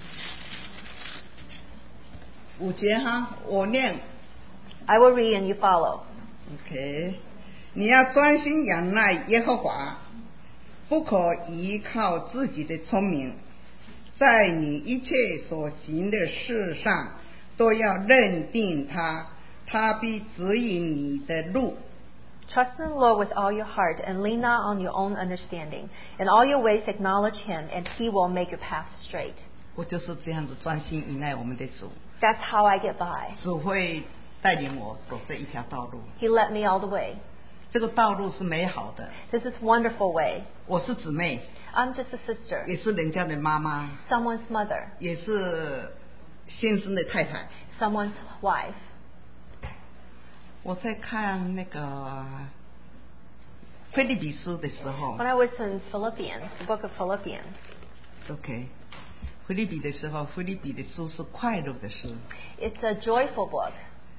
Speaker 3: 五节哈，我念
Speaker 4: I will read and you follow.
Speaker 3: ，OK。你要专心仰赖耶和华，不可依靠自己的聪明，在你一切所行的事上都要认定他，他必指引你的路。
Speaker 4: Trust in the Lord with all your heart and lean not on your own understanding. In all your ways acknowledge Him and He will make your path straight.
Speaker 3: 我就是这样子专心依赖我们的主，
Speaker 4: That's how I get by.
Speaker 3: 主会带领我走这一条道路。
Speaker 4: He led me all the way.
Speaker 3: 这个道路是美好的。
Speaker 4: This is wonderful way.
Speaker 3: 我是姊妹，
Speaker 4: I'm just a sister,
Speaker 3: 也是人家的妈妈，
Speaker 4: someone's mother,
Speaker 3: 也是先生的太太。
Speaker 4: someone's wife.
Speaker 3: 我在看那个腓立比书的时候
Speaker 4: When I was in Philippians, the book of Philippians,
Speaker 3: ，OK， 腓立比的时候，腓立比的书是快乐的书。
Speaker 4: it's a joyful book.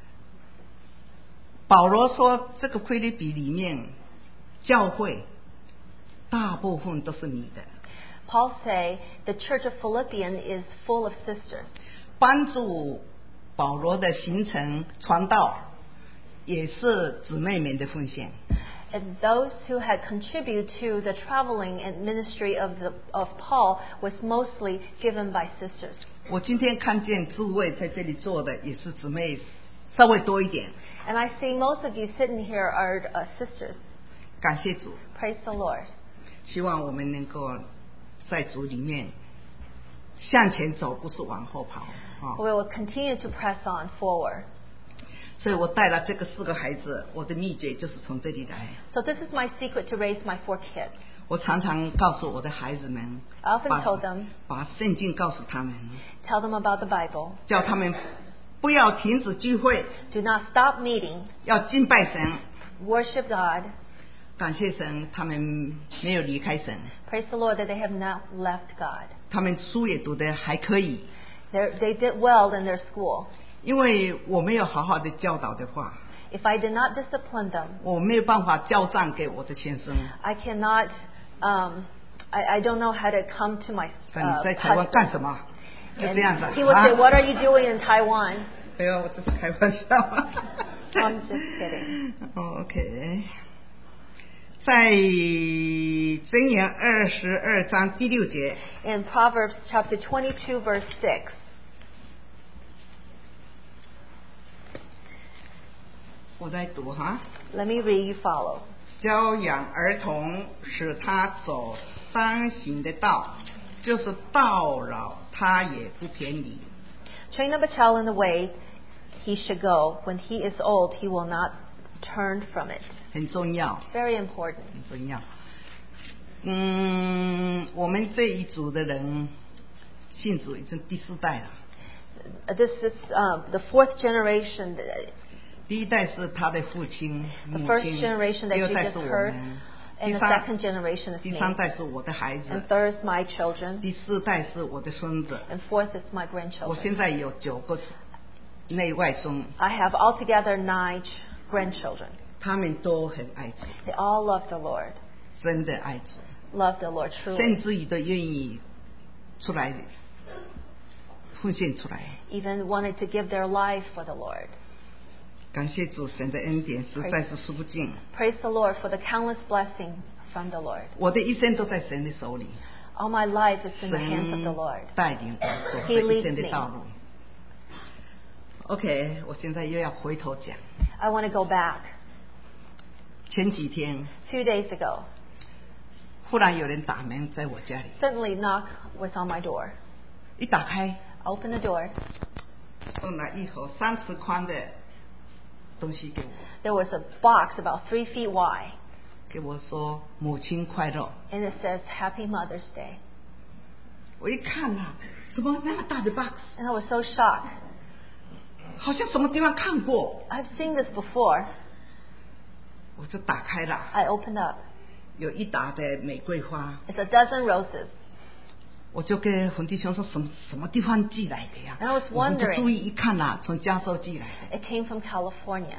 Speaker 3: 保罗说，这个腓立比里面教会大部分都是你的，
Speaker 4: Paul say the church of Philippians is full of sisters.
Speaker 3: 帮助保罗的行程传道，也是姊妹们的奉献。
Speaker 4: And those who had contributed to the traveling and ministry of the of Paul was mostly given by sisters.
Speaker 3: 我今天看见诸位在这里坐的也是姊妹，稍微多一点。
Speaker 4: And I see most of you sitting here are uh, sisters.
Speaker 3: 感谢主，
Speaker 4: Praise the Lord.
Speaker 3: 希望我们能够在主里面向前走，不是往后跑。哦、
Speaker 4: We will continue to press on forward.
Speaker 3: 所以我带了这个四个孩子，我的秘诀就是从这里来。
Speaker 4: So this is my secret to raise my four kids.
Speaker 3: 我常常告诉我的孩子们，
Speaker 4: I often
Speaker 3: 把
Speaker 4: told them,
Speaker 3: 把圣经告诉他们，
Speaker 4: tell them about the Bible.
Speaker 3: 叫他们不要停止聚会，
Speaker 4: Do not stop meeting.
Speaker 3: 要敬拜神，
Speaker 4: Worship God.
Speaker 3: 感谢神，他们没有离开神，
Speaker 4: Praise the Lord that they have not left God.
Speaker 3: 他们书也读得还可以。
Speaker 4: They're, they did well in their school.
Speaker 3: 因为我没有好好的教导的话，
Speaker 4: If I did not discipline them,
Speaker 3: 我没有办法交账给我的先生。
Speaker 4: I cannot, um, I, I don't know how to come to my
Speaker 3: 那你
Speaker 4: uh,
Speaker 3: 在台湾
Speaker 4: husband.
Speaker 3: 干什么？就
Speaker 4: And
Speaker 3: 这样子
Speaker 4: he would
Speaker 3: 啊
Speaker 4: say, what are you doing in Taiwan?
Speaker 3: 哎呦，我这是开玩笑。
Speaker 4: I'm just kidding.
Speaker 3: 哦 ，OK， 在箴言二十二章第六节，
Speaker 4: In Proverbs chapter twenty-two, verse six,
Speaker 3: 我在读哈。
Speaker 4: let me read, you follow.
Speaker 3: 教养儿童，使他走当行的道，就是到老他也不偏离。
Speaker 4: Train up a child in the way he should go. When he is old, he will not turn from it.
Speaker 3: 很重要，
Speaker 4: Very important.
Speaker 3: 很重要。嗯，我们这一组的人信主已经第四代了。
Speaker 4: Uh, This is uh, the fourth generation. that-
Speaker 3: 第一代是他的父亲、
Speaker 4: The
Speaker 3: 母
Speaker 4: first
Speaker 3: 亲，
Speaker 4: generation that
Speaker 3: 第
Speaker 4: you
Speaker 3: 二代
Speaker 4: just
Speaker 3: 是我
Speaker 4: heard,
Speaker 3: 们，
Speaker 4: and
Speaker 3: 第
Speaker 4: the
Speaker 3: 三
Speaker 4: second generation is
Speaker 3: 第三
Speaker 4: me,
Speaker 3: 代是我的孩子，
Speaker 4: and third is my children,
Speaker 3: 第四代是我的孙子。
Speaker 4: and fourth is my
Speaker 3: 我
Speaker 4: grandchildren.
Speaker 3: 现在有九个内外孙，
Speaker 4: I have altogether nine ch- grandchildren.
Speaker 3: 他们都很爱主，
Speaker 4: They all love the Lord,
Speaker 3: 真的爱主，
Speaker 4: love the Lord
Speaker 3: 甚
Speaker 4: truly,
Speaker 3: 至于都愿意出来奉献出来。
Speaker 4: even wanted to give their life for the Lord.
Speaker 3: 感谢主，神的恩典实在是数不尽。
Speaker 4: Praise the Lord for the countless blessing from the Lord.
Speaker 3: 我的一生都在神的手里，
Speaker 4: All my life is in the hands of
Speaker 3: 神
Speaker 4: the Lord.
Speaker 3: 带领我走
Speaker 4: He
Speaker 3: 这一
Speaker 4: leads
Speaker 3: 生的
Speaker 4: me.
Speaker 3: 道路。OK， 我现在又要回头讲。
Speaker 4: I want to go back.
Speaker 3: 前几天
Speaker 4: Two days ago,
Speaker 3: 忽然有人打门在我家里，
Speaker 4: suddenly knock was on my door.
Speaker 3: 一打开
Speaker 4: I opened the door.
Speaker 3: 送了一盒三尺宽的东西给我，
Speaker 4: There was a box about three feet wide,
Speaker 3: 给我说母亲快乐。
Speaker 4: and it says Happy Mother's Day.
Speaker 3: 我一看呐、怎么那么大的 box，
Speaker 4: And I was so shocked.
Speaker 3: 好像什么地方看过，
Speaker 4: I've seen this before.
Speaker 3: 我就打开了，
Speaker 4: I opened up.
Speaker 3: 有一打的玫瑰花，
Speaker 4: It's a dozen roses.
Speaker 3: 我就跟冯弟兄说什么什么地方寄来的呀？
Speaker 4: And I was
Speaker 3: 我们就
Speaker 4: wondering.
Speaker 3: 注意一看呐、从加州寄来的。
Speaker 4: It came from California.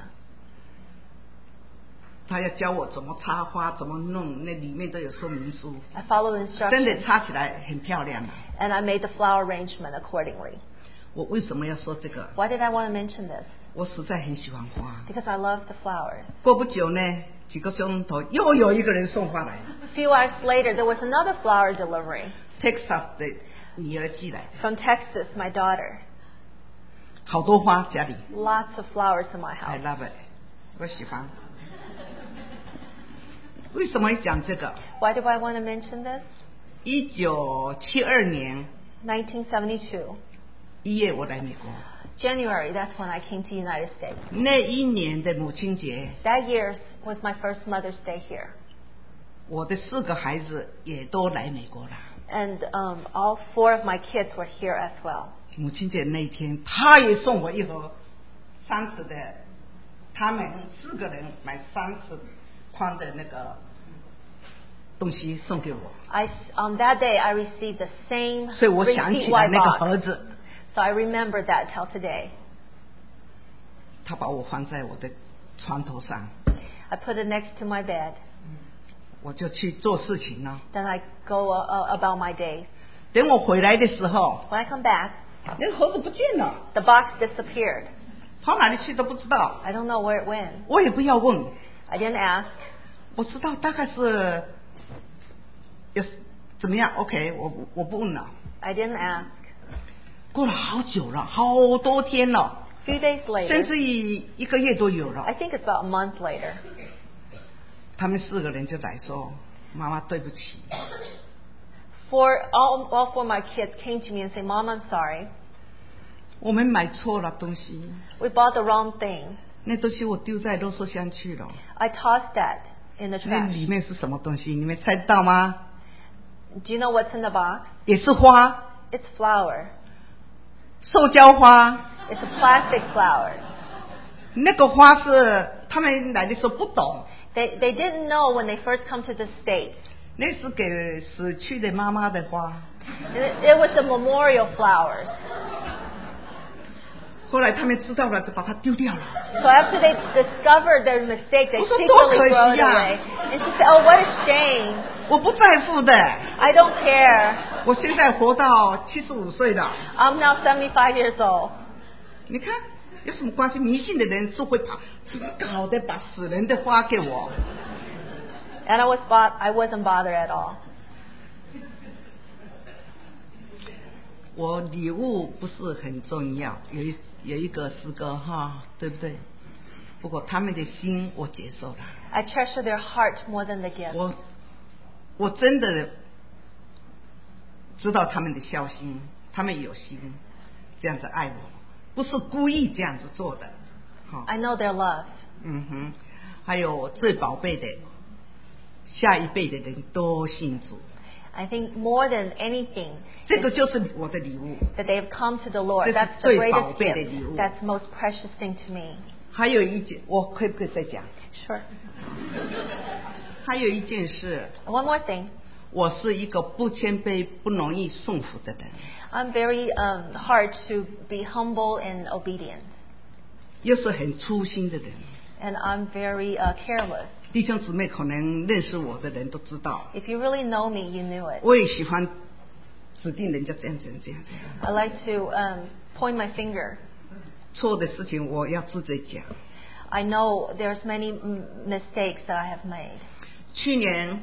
Speaker 3: 他要教我怎么插花，怎么弄，那里面都有说明书，
Speaker 4: I followed
Speaker 3: 真的
Speaker 4: instructions,
Speaker 3: 插起来很漂亮啊。
Speaker 4: and I made the flower arrangement accordingly.
Speaker 3: 我为什么要说这个？
Speaker 4: Why did I want to mention this?
Speaker 3: 我实在很喜欢花。
Speaker 4: Because I love the flowers.
Speaker 3: 过不久呢，几个钟头又有一个人送花来
Speaker 4: A few hours later, there was another flower delivery
Speaker 3: ，Texas 的女儿寄来的，
Speaker 4: from Texas, my daughter.
Speaker 3: 好多花家里
Speaker 4: Lots of flowers in my
Speaker 3: ，I
Speaker 4: house.
Speaker 3: love it，我喜欢。为什么要讲这个？
Speaker 4: Why do I want to mention this?
Speaker 3: 一九七二年
Speaker 4: nineteen seventy-two,
Speaker 3: 一月我来美国，
Speaker 4: January, that's when I came to the United States.
Speaker 3: 那一年的母亲节，
Speaker 4: That year was my first Mother's Day here.
Speaker 3: 我的四个孩子也都来美国了。
Speaker 4: And um, all four of my kids were here as well.
Speaker 3: 母亲节那一天，他也送我一盒三尺的，他们四个人买三尺宽的那个东西送给我，
Speaker 4: I, on that day, I received the same
Speaker 3: 所以我
Speaker 4: three
Speaker 3: 想
Speaker 4: feet
Speaker 3: 起来
Speaker 4: wide
Speaker 3: 那个
Speaker 4: box.
Speaker 3: 盒子，
Speaker 4: So I remember that till today.
Speaker 3: 他把我放在我的床头上，
Speaker 4: I put it next to my bed.
Speaker 3: 我就去做事情了。
Speaker 4: Then I go uh, about my day.
Speaker 3: 等我回来的时候，
Speaker 4: When I come back,
Speaker 3: 那个盒子不见了，
Speaker 4: the box disappeared.
Speaker 3: 跑哪里去都不知道，
Speaker 4: I don't know where it went.
Speaker 3: 我也不要问。
Speaker 4: I didn't ask.
Speaker 3: 我知道大概是有怎么样 ，OK， 我我不问了。
Speaker 4: I didn't ask.
Speaker 3: 过了好久了，好多天了，
Speaker 4: A few days
Speaker 3: 甚
Speaker 4: later,
Speaker 3: 至于一个月都有了。
Speaker 4: I think it's about a month later,
Speaker 3: 他们四个人就来说：“妈妈，对不起，
Speaker 4: four, all, all four of my kids came to me and said, Mom, I'm sorry.
Speaker 3: 我们买错了东西，
Speaker 4: We bought the wrong thing.
Speaker 3: 那东西我丢在垃圾箱去了。
Speaker 4: I tossed that in the
Speaker 3: 那
Speaker 4: trash.
Speaker 3: 里面是什么东西？你们猜得到吗？
Speaker 4: Do you know what's in the box?
Speaker 3: 也是花，
Speaker 4: It's flour.
Speaker 3: 塑胶花。
Speaker 4: It's a plastic flour.
Speaker 3: 那个花是他们来的时候不懂，
Speaker 4: They, they didn't know when they first come to the States.
Speaker 3: 那是给死去的妈妈的花。
Speaker 4: It, it was the memorial flowers.
Speaker 3: 后来他们知道了，就把它丢掉了。
Speaker 4: So after they discovered their mistake, they
Speaker 3: 我说
Speaker 4: secretly
Speaker 3: 多可
Speaker 4: throw
Speaker 3: 惜
Speaker 4: it
Speaker 3: 啊。
Speaker 4: away. And she said, oh, what a shame.
Speaker 3: 我不在乎的，
Speaker 4: I don't care.
Speaker 3: 我现在活到七十五岁了。
Speaker 4: I'm now seventy-five years old.
Speaker 3: 你看有什么关系？迷信的人是会把怎么搞的，把死人的花给我。
Speaker 4: And I was bo- I wasn't bothered at all.
Speaker 3: 我礼物不是很重要，有一有一个诗歌哈，对不对？不过他们的心我接受了，
Speaker 4: I treasure their heart more than the gift.
Speaker 3: 我我真的知道他们的孝心，他们有心这样子爱我，不是故意这样子做的。好，
Speaker 4: I know their love.
Speaker 3: 嗯哼，还有我最宝贝的，下一辈的人都信主，
Speaker 4: I think more than anything
Speaker 3: 这个就是我的礼物。
Speaker 4: that they've come to the Lord.
Speaker 3: 这是
Speaker 4: That's the
Speaker 3: 最宝
Speaker 4: greatest
Speaker 3: 贝的礼
Speaker 4: gift.
Speaker 3: 物。
Speaker 4: That's the most precious thing to me.
Speaker 3: 还有一件，我可不可以再讲？
Speaker 4: Sure.
Speaker 3: 还有一件事，
Speaker 4: And one more thing.
Speaker 3: 我是一个不谦卑、不容易顺服的人。
Speaker 4: I'm very um, hard to be humble and obedient.
Speaker 3: 又是很粗心的人。
Speaker 4: And I'm very uh, careless.
Speaker 3: 弟兄姊妹可能认识我的人都知道，
Speaker 4: If you really know me, you knew it.
Speaker 3: 我也喜欢指定人家这样这样这样。
Speaker 4: I like to um, point my finger.
Speaker 3: 错的事情我要自己讲。
Speaker 4: I know there's many m- mistakes that I have made.
Speaker 3: 去年，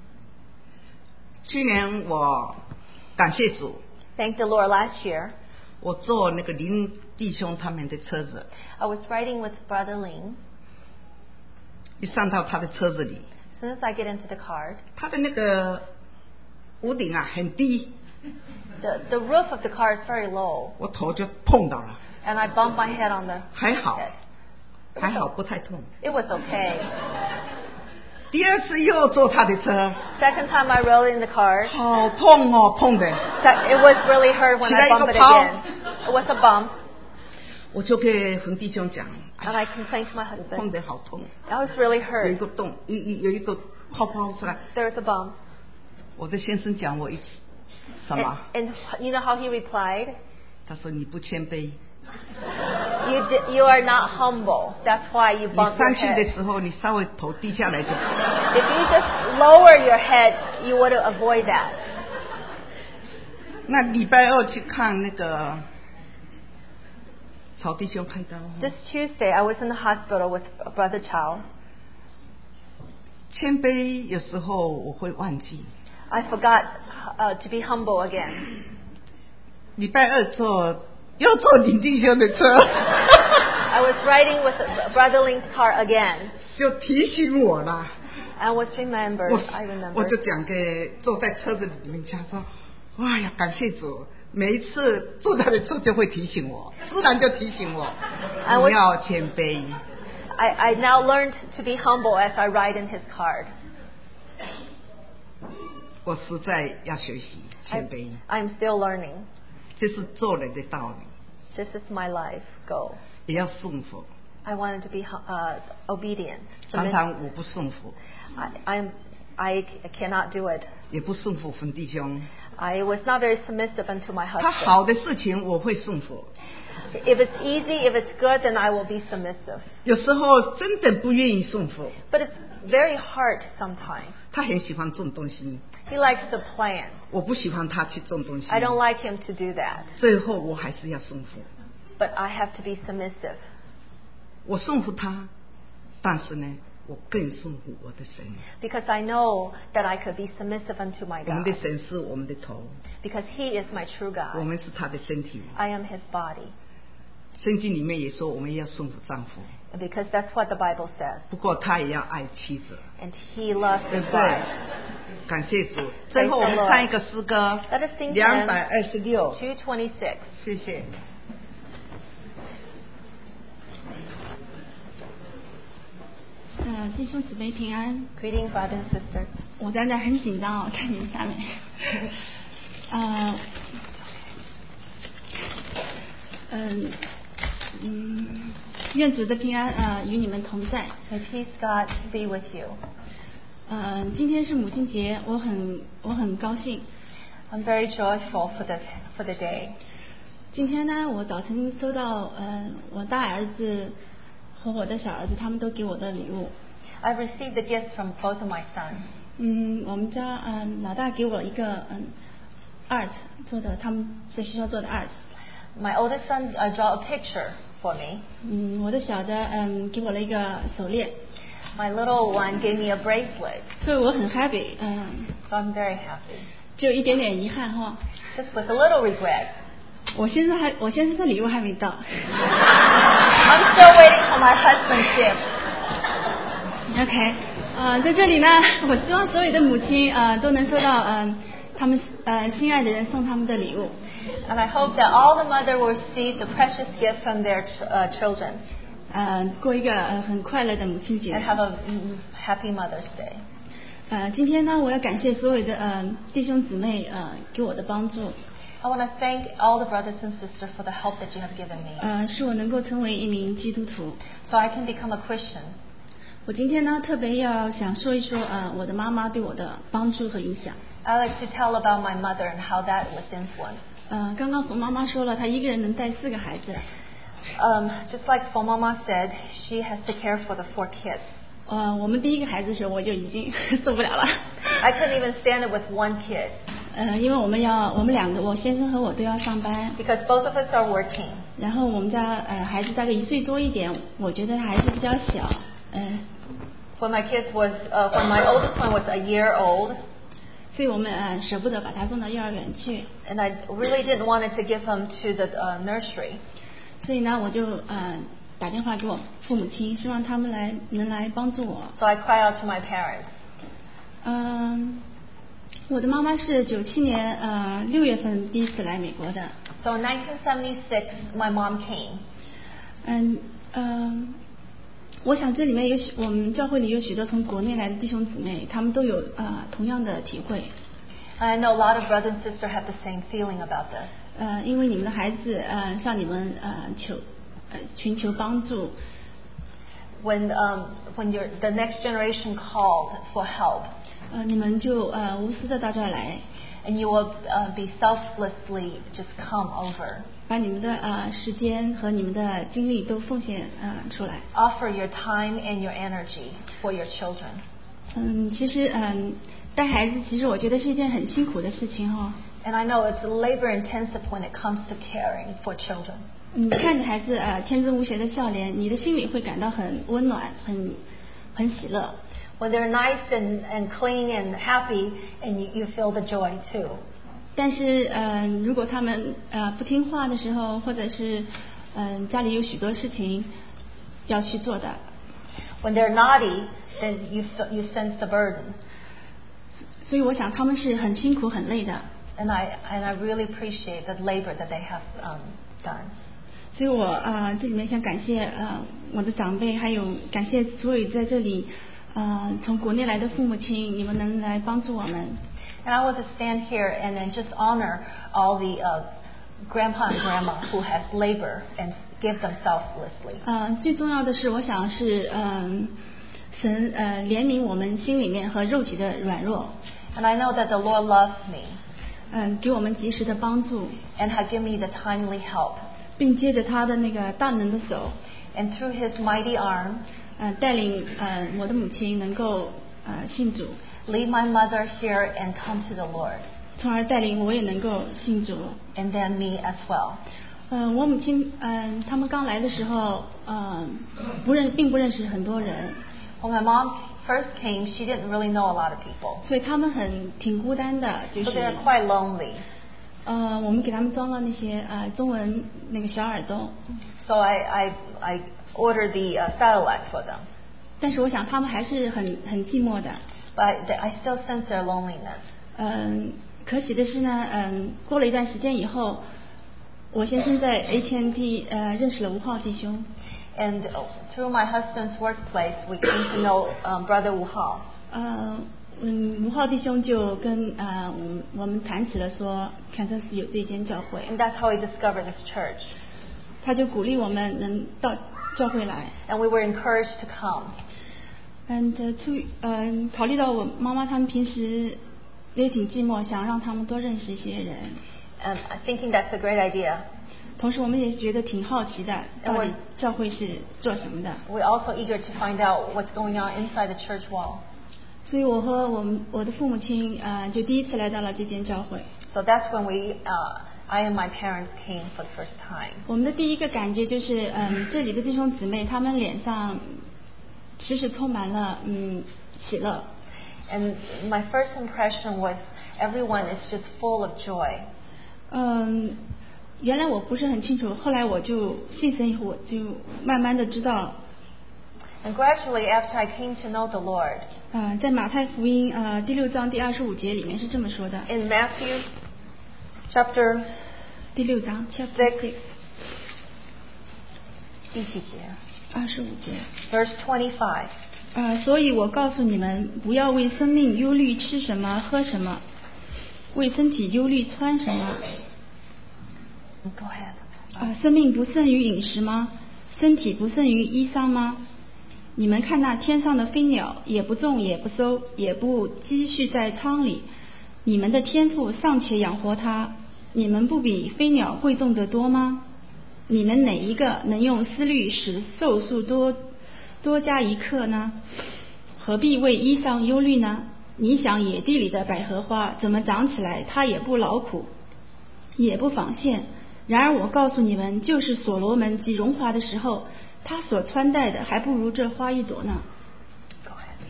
Speaker 3: 去年我感谢主，
Speaker 4: Thank the Lord. Last year,
Speaker 3: 我坐那个林弟兄他们的车子，
Speaker 4: I was riding with Brother Ling.
Speaker 3: 一上到他的车子里，
Speaker 4: As soon as I get into the car,
Speaker 3: 他的那个屋顶啊很低，
Speaker 4: the, the roof of the car is very low.
Speaker 3: 我头就碰到了，
Speaker 4: And I bumped my head on the
Speaker 3: 还好
Speaker 4: head.
Speaker 3: 还好不太痛。
Speaker 4: It was okay.
Speaker 3: 第二次又坐他的车，
Speaker 4: Second time I rode in the car,
Speaker 3: 好痛哦，碰的，
Speaker 4: that- it was really hurt when I bumped it again. It was a bump.
Speaker 3: 我就跟冯弟兄讲，
Speaker 4: And I complained to my
Speaker 3: 我碰
Speaker 4: husband.
Speaker 3: 得好痛，
Speaker 4: I was really
Speaker 3: 有一
Speaker 4: hurt.
Speaker 3: 个洞，有有有一个泡泡出来。
Speaker 4: There was a bump.
Speaker 3: 我的先生讲我一次什
Speaker 4: And,
Speaker 3: 么？
Speaker 4: and you know how he replied?
Speaker 3: 他说你不谦卑，
Speaker 4: You, di- you are not humble. That's why you
Speaker 3: 你
Speaker 4: bump your
Speaker 3: 上去的
Speaker 4: head.
Speaker 3: 时候你稍微头低下来就。
Speaker 4: If you just lower your head, you would avoid that.
Speaker 3: 那礼拜二去看那个曹弟兄开刀，
Speaker 4: This Tuesday, I was in the hospital with Brother Chow.
Speaker 3: 谦卑有时候我会忘记。
Speaker 4: I forgot uh, to be humble again.
Speaker 3: 礼拜二坐又坐林弟兄的车，
Speaker 4: I was riding with Brother Ling's car again.
Speaker 3: 就提醒我啦。
Speaker 4: I was remembered.
Speaker 3: 我
Speaker 4: I
Speaker 3: 我
Speaker 4: remember.
Speaker 3: 就讲给坐在车子里面讲说，哇呀，感谢主，每一次坐他的车就会提醒我，自然就提醒我，
Speaker 4: I was-
Speaker 3: 你要谦卑。
Speaker 4: I, I now learned to be humble as I ride in his car.
Speaker 3: 我实在要学习
Speaker 4: I,
Speaker 3: 谦卑，
Speaker 4: I'm still learning.
Speaker 3: 这是做人的道理，
Speaker 4: This is my life goal.
Speaker 3: 也要顺服。
Speaker 4: I wanted to be uh, obedient.
Speaker 3: 常
Speaker 4: Submiss-
Speaker 3: 常我不顺服，
Speaker 4: I, I'm, I cannot do it.
Speaker 3: 也不顺服冯弟兄。
Speaker 4: I was not very submissive unto my
Speaker 3: 他
Speaker 4: husband.
Speaker 3: 好的事情我会顺服，
Speaker 4: If it's easy, if it's good, then I will be submissive.
Speaker 3: 有时候真的不愿意顺服。
Speaker 4: But it's very hard sometimes.
Speaker 3: 他很喜欢种东西，
Speaker 4: He likes to plant.
Speaker 3: 我不喜欢他去种东西。
Speaker 4: I don't like him to do that.
Speaker 3: 最后我还是要顺服，
Speaker 4: But I have to be submissive.
Speaker 3: 我顺服他，但是呢，我更顺服我的神。
Speaker 4: Because I know that I could be submissive unto my
Speaker 3: 我们的
Speaker 4: God.
Speaker 3: 神是我们的头，
Speaker 4: Because He is my true
Speaker 3: 我
Speaker 4: God.
Speaker 3: 们是他的身体。
Speaker 4: I am His body.
Speaker 3: 圣经里面也说，我们要顺服丈夫。
Speaker 4: because that's what the Bible says.
Speaker 3: 不过他也要爱妻子，
Speaker 4: And he loves
Speaker 3: 对
Speaker 4: his
Speaker 3: 不对
Speaker 4: wife.？
Speaker 3: 感谢主。最后我们
Speaker 4: the Lord.
Speaker 3: 唱一个诗歌
Speaker 4: Let us sing
Speaker 3: 两百二十六，
Speaker 4: two twenty-six.
Speaker 3: 谢谢。
Speaker 5: 呃，弟兄姊妹平安。
Speaker 4: Greeting, brothers and sisters.
Speaker 5: 我在那很紧张哦，看你们下面。呃，嗯嗯，愿主的平安呃与你们同在。
Speaker 4: May peace, God, be with you.
Speaker 5: 呃，今天是母亲节，我很我很高兴。
Speaker 4: I'm very joyful for the for the day.
Speaker 5: 今天呢，我早晨收到呃我大儿子和我的小儿子他们都给我的礼物。
Speaker 4: I've received the gifts from both of my sons.
Speaker 5: 嗯，我们家嗯老大给我一个嗯 art 做的，他们在学校做的 art。
Speaker 4: My oldest son uh, draw a picture for me.
Speaker 5: 嗯，我的小的嗯给我了一个手链，
Speaker 4: My little one gave me a bracelet.
Speaker 5: 所以我很 happy， 嗯，
Speaker 4: So I'm very happy.
Speaker 5: 就一点点遗憾哈。
Speaker 4: Just with a little regret.
Speaker 5: 我先生还我先生的礼物还没到。
Speaker 4: I'm still waiting for my husband's gift.
Speaker 5: OK， 呃，在这里呢，我希望所有的母亲呃都能收到嗯、呃、他们呃心爱的人送他们的礼物。
Speaker 4: And I hope that all the mother will receive the precious gift from their ch- uh, children
Speaker 5: 呃，过一个呃很快乐的母亲节。
Speaker 4: and have a mm, happy Mother's Day.
Speaker 5: 呃，今天呢，我要感谢所有的呃弟兄姊妹呃给我的帮助，
Speaker 4: I want to thank all the brothers and sisters for the help that you have given me,
Speaker 5: 呃，使我能够成为一名基督徒。
Speaker 4: so I can become a Christian.
Speaker 5: 我今天呢，特别要想说一说呃我的妈妈对我的帮助和影响。
Speaker 4: I like to tell about my mother and how that was influenced.
Speaker 5: 呃，刚刚冯妈妈说了，她一个人能带四个孩子。
Speaker 4: Um, just like Fo Mama said, she has to care for the four kids.
Speaker 5: 呃，我们第一个孩子的时候，我就已经受不了了。
Speaker 4: I couldn't even stand it with one kid
Speaker 5: 呃，因为我们要我们两个，我先生和我都要上班，
Speaker 4: because both of us are working.
Speaker 5: 然后我们家呃孩子大概一岁多一点，我觉得他还是比较小，嗯、
Speaker 4: When my kids was, uh, when my oldest one was a year old,
Speaker 5: 所以我们呃舍不得把他送到幼儿园去，
Speaker 4: and I really didn't want to give him to the uh, nursery.
Speaker 5: 所以呢，我就呃打电话给我父母亲，希望他们来能来帮助我。
Speaker 4: So I cry out to my parents.
Speaker 5: 嗯、我的妈妈是九七年呃六月份第一次来美国的，
Speaker 4: So in nineteen seventy-six, my mom came.
Speaker 5: 嗯嗯、我想这里面有许我们教会里有许多从国内来的弟兄姊妹，他们都有呃同样的体会。
Speaker 4: I know a lot of brothers and sisters have the same feeling about this.
Speaker 5: 呃，因为你们的孩子呃向你们呃求呃寻求帮助，
Speaker 4: When um, when your the next generation called for help,
Speaker 5: 呃你们就呃无私的到这儿来，
Speaker 4: and you will uh, be selflessly just come over,
Speaker 5: 把你们的呃时间和你们的精力都奉献呃出来。
Speaker 4: offer your time and your energy for your children.
Speaker 5: 嗯，其实嗯带孩子其实我觉得是一件很辛苦的事情哈、哦。
Speaker 4: And I know it's labor intensive when it comes to caring for children.
Speaker 5: 你看着孩子呃天真无邪的笑脸，你的心里会感到很温暖，很很喜乐。
Speaker 4: When they're nice and, and clean and happy, and you, you feel the joy too.
Speaker 5: 但是嗯、呃，如果他们呃不听话的时候，或者是嗯、呃、家里有许多事情要去做的，
Speaker 4: When they're naughty, then you f- you sense the burden.
Speaker 5: 所以我想他们是很辛苦很累的。
Speaker 4: And I and I really appreciate the labor that they have um, done.
Speaker 5: 所以我啊、呃、这里面想感谢呃我的长辈，还有感谢所有在这里呃从国内来的父母亲，你们能来帮助我们。
Speaker 4: And I want to stand here and then just honor all the uh, grandpa and grandma who has labor and give them selflessly.
Speaker 5: 呃，最重要的是，我想是嗯、呃、神呃怜悯我们心里面和肉体的软弱，
Speaker 4: And I know that the Lord loves me
Speaker 5: 嗯、给我们及时的帮助，
Speaker 4: and has given me the timely help.
Speaker 5: 并借着他的那个大能的手，
Speaker 4: And through His mighty arm,
Speaker 5: 呃带领呃我的母亲能够呃信主，
Speaker 4: lead my mother here and come to the Lord,
Speaker 5: 从而带领我也能够信主。
Speaker 4: and then me as well.
Speaker 5: 嗯、呃，我母亲嗯、呃他们刚来的时候嗯、呃、不认并不认识很多人，
Speaker 4: When my mom first came, she didn't really know a lot of people,
Speaker 5: 所以他们很挺孤单的，就
Speaker 4: so
Speaker 5: 是
Speaker 4: they're quite lonely.
Speaker 5: 呃我们给他们装了那些呃中文那个小耳朵，
Speaker 4: So I, I, I order the uh, satellite for them.
Speaker 5: 但是我想他们还是很很寂寞的。
Speaker 4: But I, I still sense their loneliness.
Speaker 5: 嗯，可喜的是呢，嗯，过了一段时间以后，我先生在 A T and T 呃认识了吴浩弟兄。
Speaker 4: And through my husband's workplace, we came to know um, Brother Wu Hao.
Speaker 5: 呃，嗯，吴浩弟兄就跟呃我们我们谈起了说，堪萨斯有这间教会。
Speaker 4: And that's how we discovered this church.
Speaker 5: 他就鼓励我们能到教会来。
Speaker 4: And we were encouraged to come.
Speaker 5: And 出嗯，考虑到我妈妈他们平时也挺寂寞，想让他们多认识一些人。
Speaker 4: And thinking that's a great idea.
Speaker 5: 同时我们也觉得挺好奇的，到底教会是做什么的。
Speaker 4: We're also eager to find out what's going on inside the church wall.
Speaker 5: 所以我和我们我的父母亲呃就第一次来到了这间教会。
Speaker 4: So that's when we, uh, I and my parents came for the first time.
Speaker 5: 我们的第一个感觉就是嗯，这里的弟兄姊妹他们脸上时时充满了嗯喜乐。
Speaker 4: And my first impression was everyone is just full of joy.
Speaker 5: 嗯，原来我不是很清楚，后来我就信神以后，我就慢慢的知道。
Speaker 4: And gradually, after I came to know the Lord,
Speaker 5: 呃，在马太福音呃第六章第二十五节里面是这么说的。
Speaker 4: in Matthew chapter
Speaker 5: 第六章 chapter six
Speaker 4: 第几节？
Speaker 5: 二十五节。
Speaker 4: Verse twenty-five.
Speaker 5: 呃，所以我告诉你们，不要为生命忧虑吃什么喝什么，为身体忧虑穿什么。
Speaker 4: Go ahead.
Speaker 5: 啊、呃，生命不胜于饮食吗？身体不胜于衣裳吗？你们看那天上的飞鸟，也不种也不收，也不积蓄在仓里，你们的天父尚且养活它，你们不比飞鸟贵重得多吗？你们哪一个能用思虑使寿数多多加一刻呢？何必为衣裳忧虑呢？你想野地里的百合花怎么长起来，它也不劳苦，也不纺线。然而我告诉你们，就是所罗门极荣华的时候，他所穿戴的还不如这花一朵呢。
Speaker 4: Go ahead.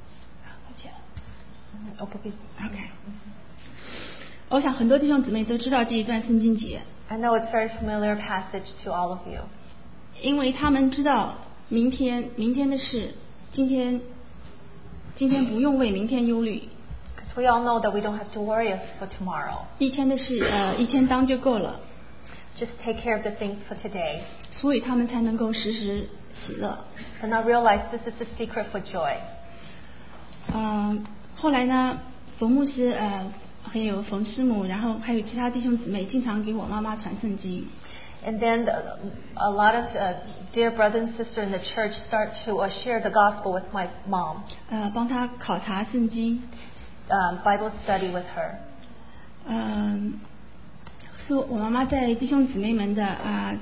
Speaker 5: OK。我想很多弟兄姊妹都知道这一段圣经节。
Speaker 4: I know it's a very familiar passage to all of you.
Speaker 5: 因为他们知道明天明天的事，今天今天不用为明天忧虑。
Speaker 4: Because we all know that we don't have to worry for tomorrow.
Speaker 5: 一天的事，呃，一天当就够了。
Speaker 4: Just take care of the things for today.
Speaker 5: 所以他们才能够时时喜乐。
Speaker 4: And I realize this is the secret for joy.
Speaker 5: 嗯，后来呢，冯牧师呃，还有冯师母，然后还有其他弟兄姊妹，经常给我妈妈传圣经。
Speaker 4: And then a lot of uh, dear brother and sister in the church start to uh, share the gospel with my mom.
Speaker 5: 呃，帮她考察圣经。
Speaker 4: Uh, Bible study with her.
Speaker 5: 嗯，是我妈妈在弟兄姊妹们的啊、呃、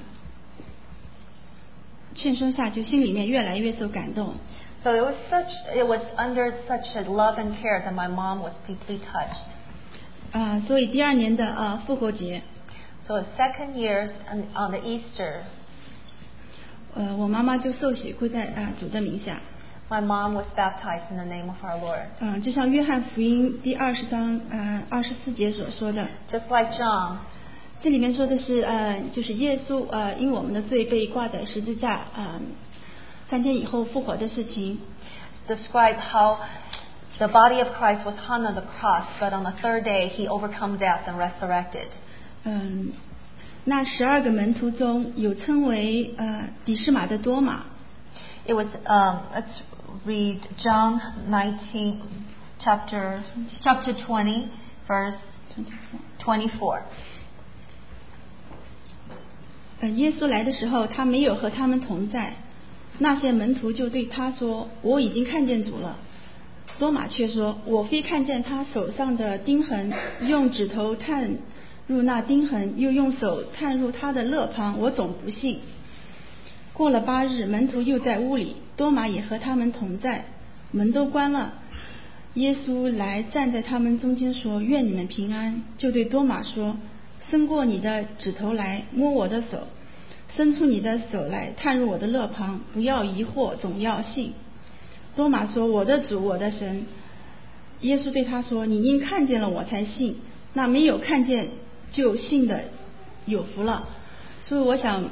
Speaker 5: 劝说下，就心里面越来越受感动。
Speaker 4: So it was such, it was under such a love and care that my mom was deeply touched.
Speaker 5: 啊、呃，所以第二年的呃复活节。
Speaker 4: So the second year on the Easter.
Speaker 5: 呃，我妈妈就受洗归在啊、呃、主的名下。
Speaker 4: My mom was baptized in the name of our Lord.
Speaker 5: 嗯、呃，就像约翰福音第二十章呃二十四节所说的。
Speaker 4: Just like John.
Speaker 5: 这里面说的是呃，就是耶稣呃因我们的罪被挂在十字架啊、呃，三天以后复活的事情。
Speaker 4: Describe how the body of Christ was hung on the cross, but on the third day he overcome death and resurrected.
Speaker 5: 嗯，那十二个门徒中有称为呃底士马的多马。
Speaker 4: It was um, let's read John nineteen, chapter chapter twenty, verse twenty-four.
Speaker 5: 呃，耶稣来的时候，他没有和他们同在。那些门徒就对他说：“我已经看见主了。”多马却说：“我非看见他手上的钉痕，用指头探入那钉痕，又用手探入他的肋旁，我总不信。”过了八日，门徒又在屋里，多马也和他们同在，门都关了。耶稣来站在他们中间说：“愿你们平安。”就对多马说：“伸过你的指头来，摸我的手，伸出你的手来，探入我的肋旁，不要疑惑，总要信。”多马说：“我的主，我的神。”耶稣对他说：“你因看见了我才信，那没有看见就信的有福了。”所以我想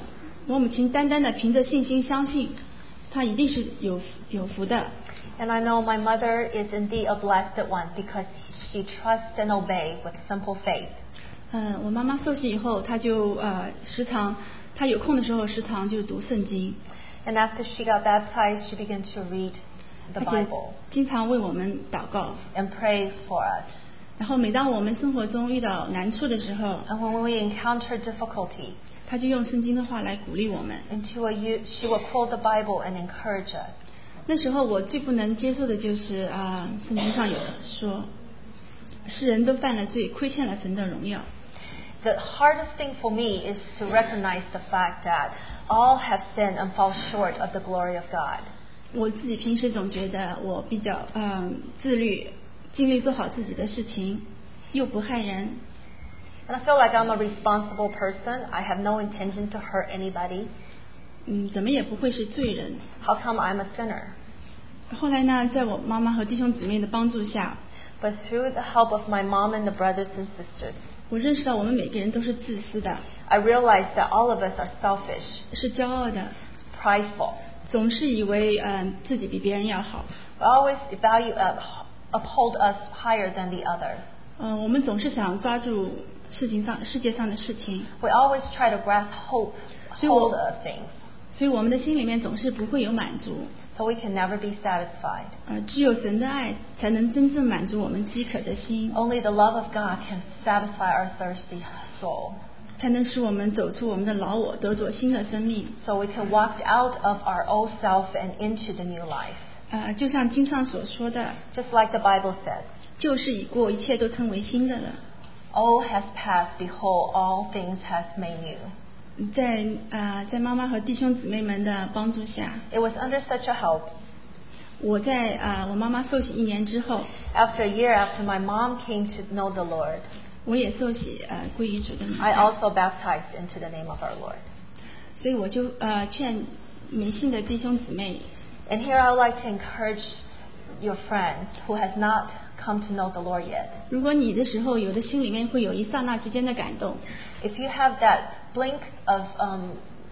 Speaker 5: 我母亲单单的凭着信心相信，她一定是有有福的。
Speaker 4: And I know my mother is indeed a blessed one because she trusts and obeys with simple faith.
Speaker 5: 嗯，我妈妈受洗以后，她就呃时常，她有空的时候时常就读圣经。
Speaker 4: And after she got baptized, she began to read the
Speaker 5: 而且
Speaker 4: Bible
Speaker 5: 经常为我们祷告。
Speaker 4: and pray for us.
Speaker 5: 然后每当我们生活中遇到难处的时候，
Speaker 4: And when we encounter difficulty,
Speaker 5: 她就用圣经的话来鼓励我们。
Speaker 4: and she will use, she will quote the Bible and encourage us.
Speaker 5: 那时候我最不能接受的就是啊，圣经上有说，世人都犯了罪，亏欠了神的荣耀。
Speaker 4: The hardest thing for me is to recognize the fact that all have sinned and fall short of the glory of God.
Speaker 5: 我自己平时总觉得我比较嗯自律，尽力做好自己的事情，又不害人。
Speaker 4: And I feel like I'm a responsible person. I have no intention to hurt anybody.
Speaker 5: 嗯，怎么也不会是罪人。
Speaker 4: How come I'm a sinner?
Speaker 5: 后来呢，在我妈妈和弟兄姊妹的帮助下，
Speaker 4: But through the help of my mom and the brothers and sisters,
Speaker 5: 我认识到我们每个人都是自私的，
Speaker 4: I realized that all of us are selfish,
Speaker 5: 是骄傲的，
Speaker 4: prideful.
Speaker 5: 总是以为嗯自己比别人要好。
Speaker 4: We always value, uh, uphold us higher than the others.
Speaker 5: 嗯，我们总是想抓住事情上世界上的事情，
Speaker 4: We always try to grasp hold, hold of things,
Speaker 5: 所以我们的心里面总是不会有满足。
Speaker 4: so we can never be satisfied.
Speaker 5: 呃，只有神的爱才能真正满足我们饥渴的心，
Speaker 4: Only the love of God can satisfy our thirsty soul,
Speaker 5: 才能使我们走出我们的老我，得着新的生命。
Speaker 4: so we can walk out of our old self and into the new life.
Speaker 5: 呃，就像经上所说的，
Speaker 4: Just like the Bible says,
Speaker 5: 旧事已过，一切都成为新的了。
Speaker 4: all has passed, behold, all things has made new.
Speaker 5: 在啊、呃，在妈妈和弟兄姊妹们的帮助下，
Speaker 4: It was under such a help.
Speaker 5: 我在啊、呃，我妈妈受洗一年之后，
Speaker 4: After a year after my mom came to know the Lord,
Speaker 5: 我也受洗呃归于主的名
Speaker 4: I
Speaker 5: 下，
Speaker 4: also baptized into the name of our Lord.
Speaker 5: 所以我就呃劝没信的弟兄姊妹，
Speaker 4: And here I would like to encourage your friends who has not come to know the Lord yet.
Speaker 5: 如果你的时候有的心里面会有一刹那之间的感动，
Speaker 4: If you have that blink of um,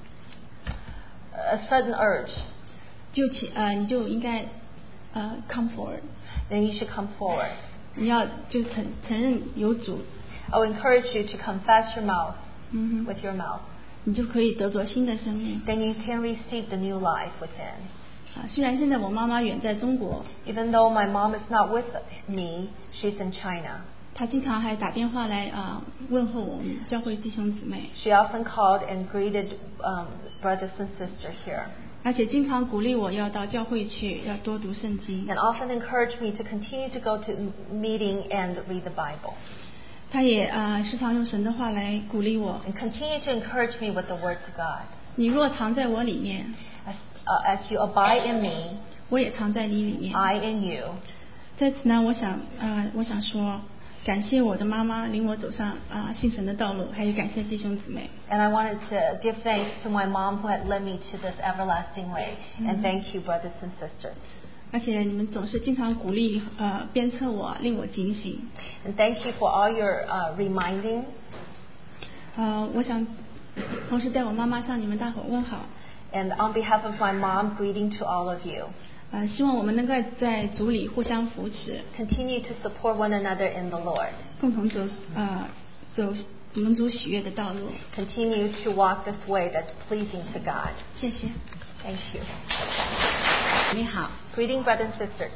Speaker 4: a sudden urge,
Speaker 5: 就请呃你就应该呃 come forward，
Speaker 4: then you should come forward.
Speaker 5: 你要就承承认有主，
Speaker 4: I will encourage you to confess your mouth
Speaker 5: 嗯哼，
Speaker 4: with your mouth.
Speaker 5: 你就可以得着新的生命。
Speaker 4: Then you can receive the new life within.
Speaker 5: 啊，虽然现在我妈妈远在中国，
Speaker 4: Even though my mom is not with me, she's in China.
Speaker 5: 她经常还打电话来啊问候我们教会弟兄姊妹，
Speaker 4: She often called and greeted um, brothers and sisters here,
Speaker 5: 而且经常鼓励我要到教会去，要多读圣经。
Speaker 4: and often encouraged me to continue to go to m- meeting and read the Bible,
Speaker 5: 她也啊时常用神的话来鼓励我。
Speaker 4: and continue to encourage me with the words of God.
Speaker 5: 你若藏在我里面，
Speaker 4: As, uh, as you abide in me,
Speaker 5: 我也藏在你里面。
Speaker 4: I in you.
Speaker 5: 在此呢，我想啊、呃，我想说，感谢我的妈妈领我走上啊、信神的道路，还有感谢弟兄姊妹。
Speaker 4: And I wanted to give thanks to my mom who had led me to this everlasting way, and thank you, brothers and sisters.
Speaker 5: 而且你们总是经常鼓励呃鞭策我，令我警醒。
Speaker 4: And thank you for all your uh, reminding.
Speaker 5: 呃，我想同时代我妈妈向你们大伙问好。
Speaker 4: And on behalf of my mom, greeting to all of you.
Speaker 5: 呃，希望我们能够在主里互相扶持，
Speaker 4: Continue to support one another in the Lord.
Speaker 5: 共同走呃走蒙主喜悦的道路。
Speaker 4: Continue to walk this way that's pleasing to God.
Speaker 5: 谢谢。
Speaker 4: Thank you.
Speaker 1: 你好，
Speaker 4: Greeting, brothers and sisters.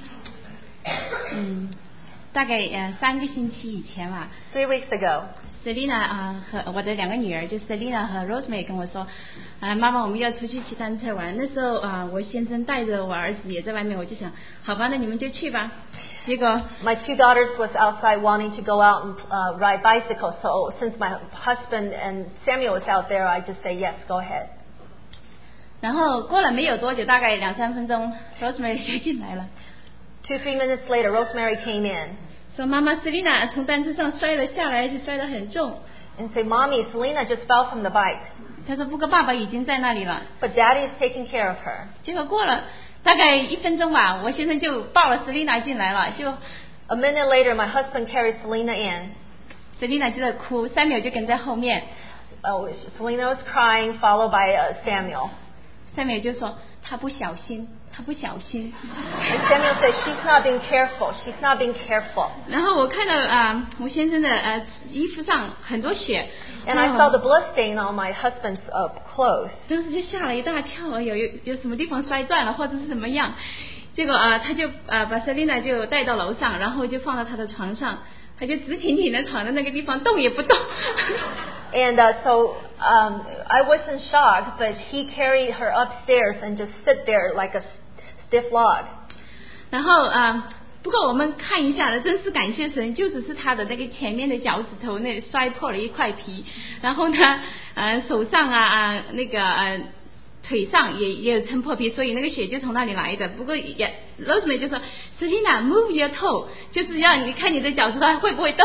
Speaker 1: 嗯，大概呃三个星期以前吧
Speaker 4: Three weeks ago,
Speaker 1: ，Selina 啊、和我的两个女儿，就 Selina 和 Rosemary 跟我说，啊、妈妈我们要出去骑单车玩。那时候啊、我先生带着我儿子也在外面，我就想，好吧，那你们就去吧。结果
Speaker 4: my two daughters was outside wanting to go out and uh, ride bicycles. So since my husband and Samuel was out there, I just say yes, go ahead.
Speaker 1: 然后过了没有多久，大概两三分钟 ，Rosemary 就进来了，
Speaker 4: Two, three minutes later, Rosemary came in
Speaker 1: 说妈妈 Selina 从单车上摔了下来，而且摔得很重。
Speaker 4: and said, Mommy, Selena just fell from the bike,
Speaker 1: 她说不过爸爸已经在那里了。
Speaker 4: but Daddy is taking care of her.
Speaker 1: 结果过了大概一分钟吧，我先生就抱了 Selina 进来了，就
Speaker 4: A minute later, my husband carried Selena in.
Speaker 1: Selina 就在哭，Samuel就跟在后面。
Speaker 4: oh, Selena was crying, followed by uh, Samuel.
Speaker 1: Samuel 就说他不小心，他不小心。
Speaker 4: And Samuel said, she's not being careful. She's not being careful.
Speaker 1: 然后我看到啊、呃，我先生的呃衣服上很多血。
Speaker 4: And I saw the blood stain on my husband's uh, clothes.
Speaker 1: 当时就吓了一大跳，有有有什么地方摔断了或者是怎么样？结果啊、呃，他就呃把 Selena 就带到楼上，然后就放到他的床上，他就直挺挺的躺在那个地方，动也不动。
Speaker 4: And uh, so um, I was in shock, but he carried her upstairs and just sit there like a stiff log.
Speaker 1: 然后啊、呃，不过我们看一下呢，真是感谢神，就只是他的那个前面的脚趾头那里摔破了一块皮，然后呢，呃，手上啊啊那个呃。腿上也也有撑破皮，所以那个血就从那里来的。不过也 Rosemary 就说 Selena move your toe， 就是要你看你的脚趾头会不会动。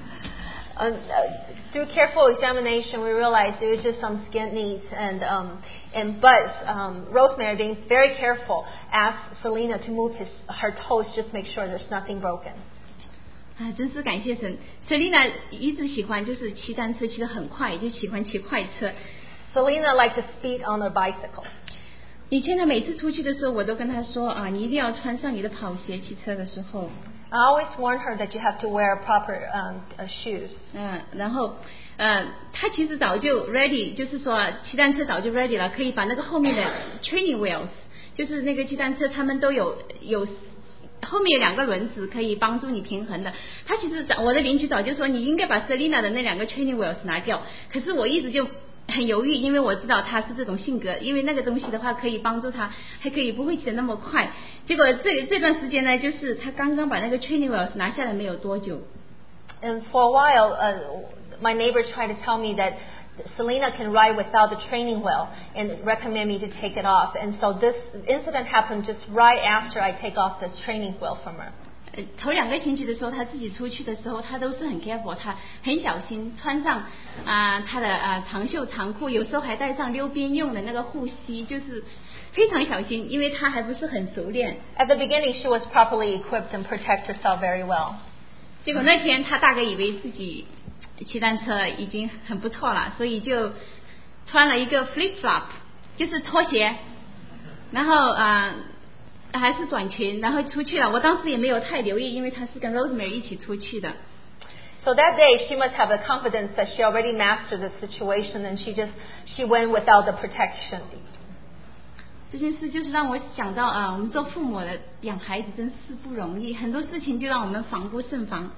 Speaker 4: Uh, through careful examination, we realized it was just some skin needs, and um, and but um, Rosemary, being very careful, asked Selena to move his her toes, just make sure there's nothing broken.
Speaker 1: 啊，真是感谢神 ！Selena 一直喜欢就是骑单车，骑得很快，就喜欢骑快车。
Speaker 4: Selena liked to speed on her bicycle.
Speaker 1: 以前呢，每次出去的时候，我都跟她说啊，你一定要穿上你的跑鞋，骑车的时候。
Speaker 4: I always warn her that you have to wear proper um, uh, shoes.
Speaker 1: 嗯，然后，呃，她其实早就 ready， 就是说骑单车早就 ready 了，可以把那个后面的 training wheels， 就是那个骑单车他们都有有后面有两个轮子可以帮助你平衡的。她其实我的邻居早就说你应该把 Selena 的那两个 training wheels 拿掉，可是我一直就。很犹豫，因为我知道他是这种性格，因为那个东西的话可以帮助他，还可以不会骑得那么快。结果这这段时间呢，就是他刚刚把那个 training wheels 拿下来没有多久。
Speaker 4: And for a while, uh, my neighbor tried to tell me that Selena can ride without the training wheel and recommend me to take it off. And so this incident happened just right after I take off this training wheel from her.
Speaker 1: 头两个星期的时候，他自己出去的时候，他都是很 careful， 他很小心，穿上啊、呃、他的啊、呃、长袖长裤，有时候还带上溜边用的那个护膝，就是非常小心，因为他还不是很熟练。
Speaker 4: At the beginning, she was properly equipped and protect herself very well.
Speaker 1: 结果那天他大概以为自己骑单车已经很不错了，所以就穿了一个 flip flop， 就是拖鞋，然后啊。呃还是短裙，然后出去了。我当时也没有太留意，因为他是跟 Rosemary 一起出去的。
Speaker 4: So that day, she must have the confidence that she already mastered the situation, and she just she went without the protection.
Speaker 1: 这件事就是让我想到啊，我们做父母的养孩子真是不容易，很多事情就让我们防不胜防。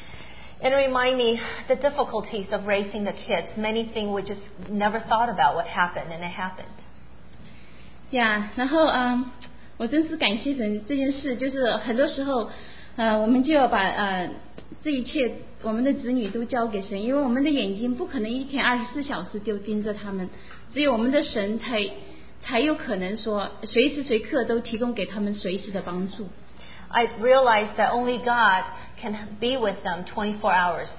Speaker 4: And remind me the difficulties of raising the kids. Many things we just never thought about what happened, and it happened.
Speaker 1: 呀，然后嗯。我真是感谢神，这件事就是很多时候，呃，我们就要把呃这一切我们的子女都交给神，因为我们的眼睛不可能一天二十四小时就盯着他们，只有我们的神才才有可能说随时随刻都提供给他们随时的帮助。
Speaker 4: I realized that only God can be with them twenty-four hours.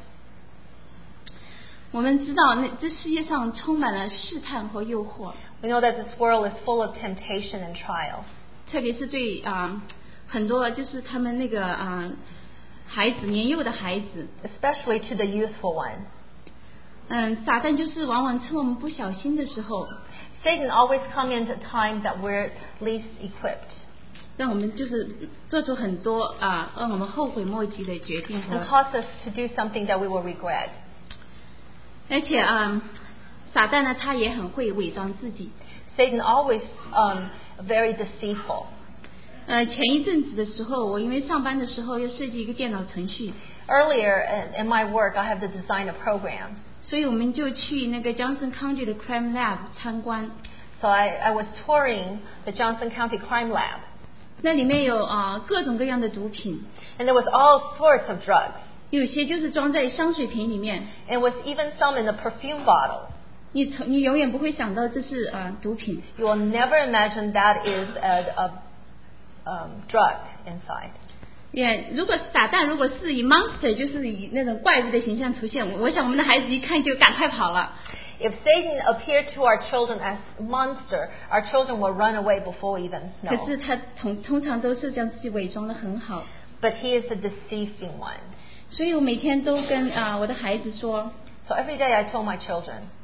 Speaker 1: 我们知道，那这世界上充满了试探和诱惑。
Speaker 4: We know that this world is full of temptation and trials.
Speaker 1: 特别是对啊、呃、很多就是他们那个啊、呃、孩子年幼的孩子
Speaker 4: especially to the youthful one.
Speaker 1: 嗯，撒旦就是往往趁我们不小心的时候
Speaker 4: Satan always comes in a time that we're least equipped.
Speaker 1: 让我们就是做出很多啊、呃、让我们后悔莫及的决定
Speaker 4: and cause us to do something that we will regret.
Speaker 1: 而且啊、呃、撒旦呢他也很会伪装自己
Speaker 4: Satan always um very deceitful.
Speaker 1: 呃，前一阵子的时候，我因为上班的时候要设计一个电脑程序。
Speaker 4: Earlier in, in my work, I have to design a program.
Speaker 1: 所以我们就去那个 Johnson County 的 Crime Lab 参观。
Speaker 4: So I, I was touring the Johnson County Crime Lab.
Speaker 1: 那里面有啊、呃、各种各样的毒品。
Speaker 4: And there was all sorts of drugs.
Speaker 1: 有些就是装在香水瓶里面。
Speaker 4: And was even some in the perfume bottle.
Speaker 1: 你从你永远不会想到这是啊、呃、毒品。
Speaker 4: You will never imagine that is a, a um, drug inside.
Speaker 1: Yeah, 如果撒旦如果是以 monster 就是以那种怪物的形象出现，我想我们的孩子一看就赶快跑了。
Speaker 4: If Satan appeared to our children as monster, our children will run away before we even know.
Speaker 1: 可是他通通常都是将自己伪装得很好。
Speaker 4: But he is the deceiving one.
Speaker 1: 所以我每天都跟啊、呃、我的孩子说。
Speaker 4: So every day I told my children.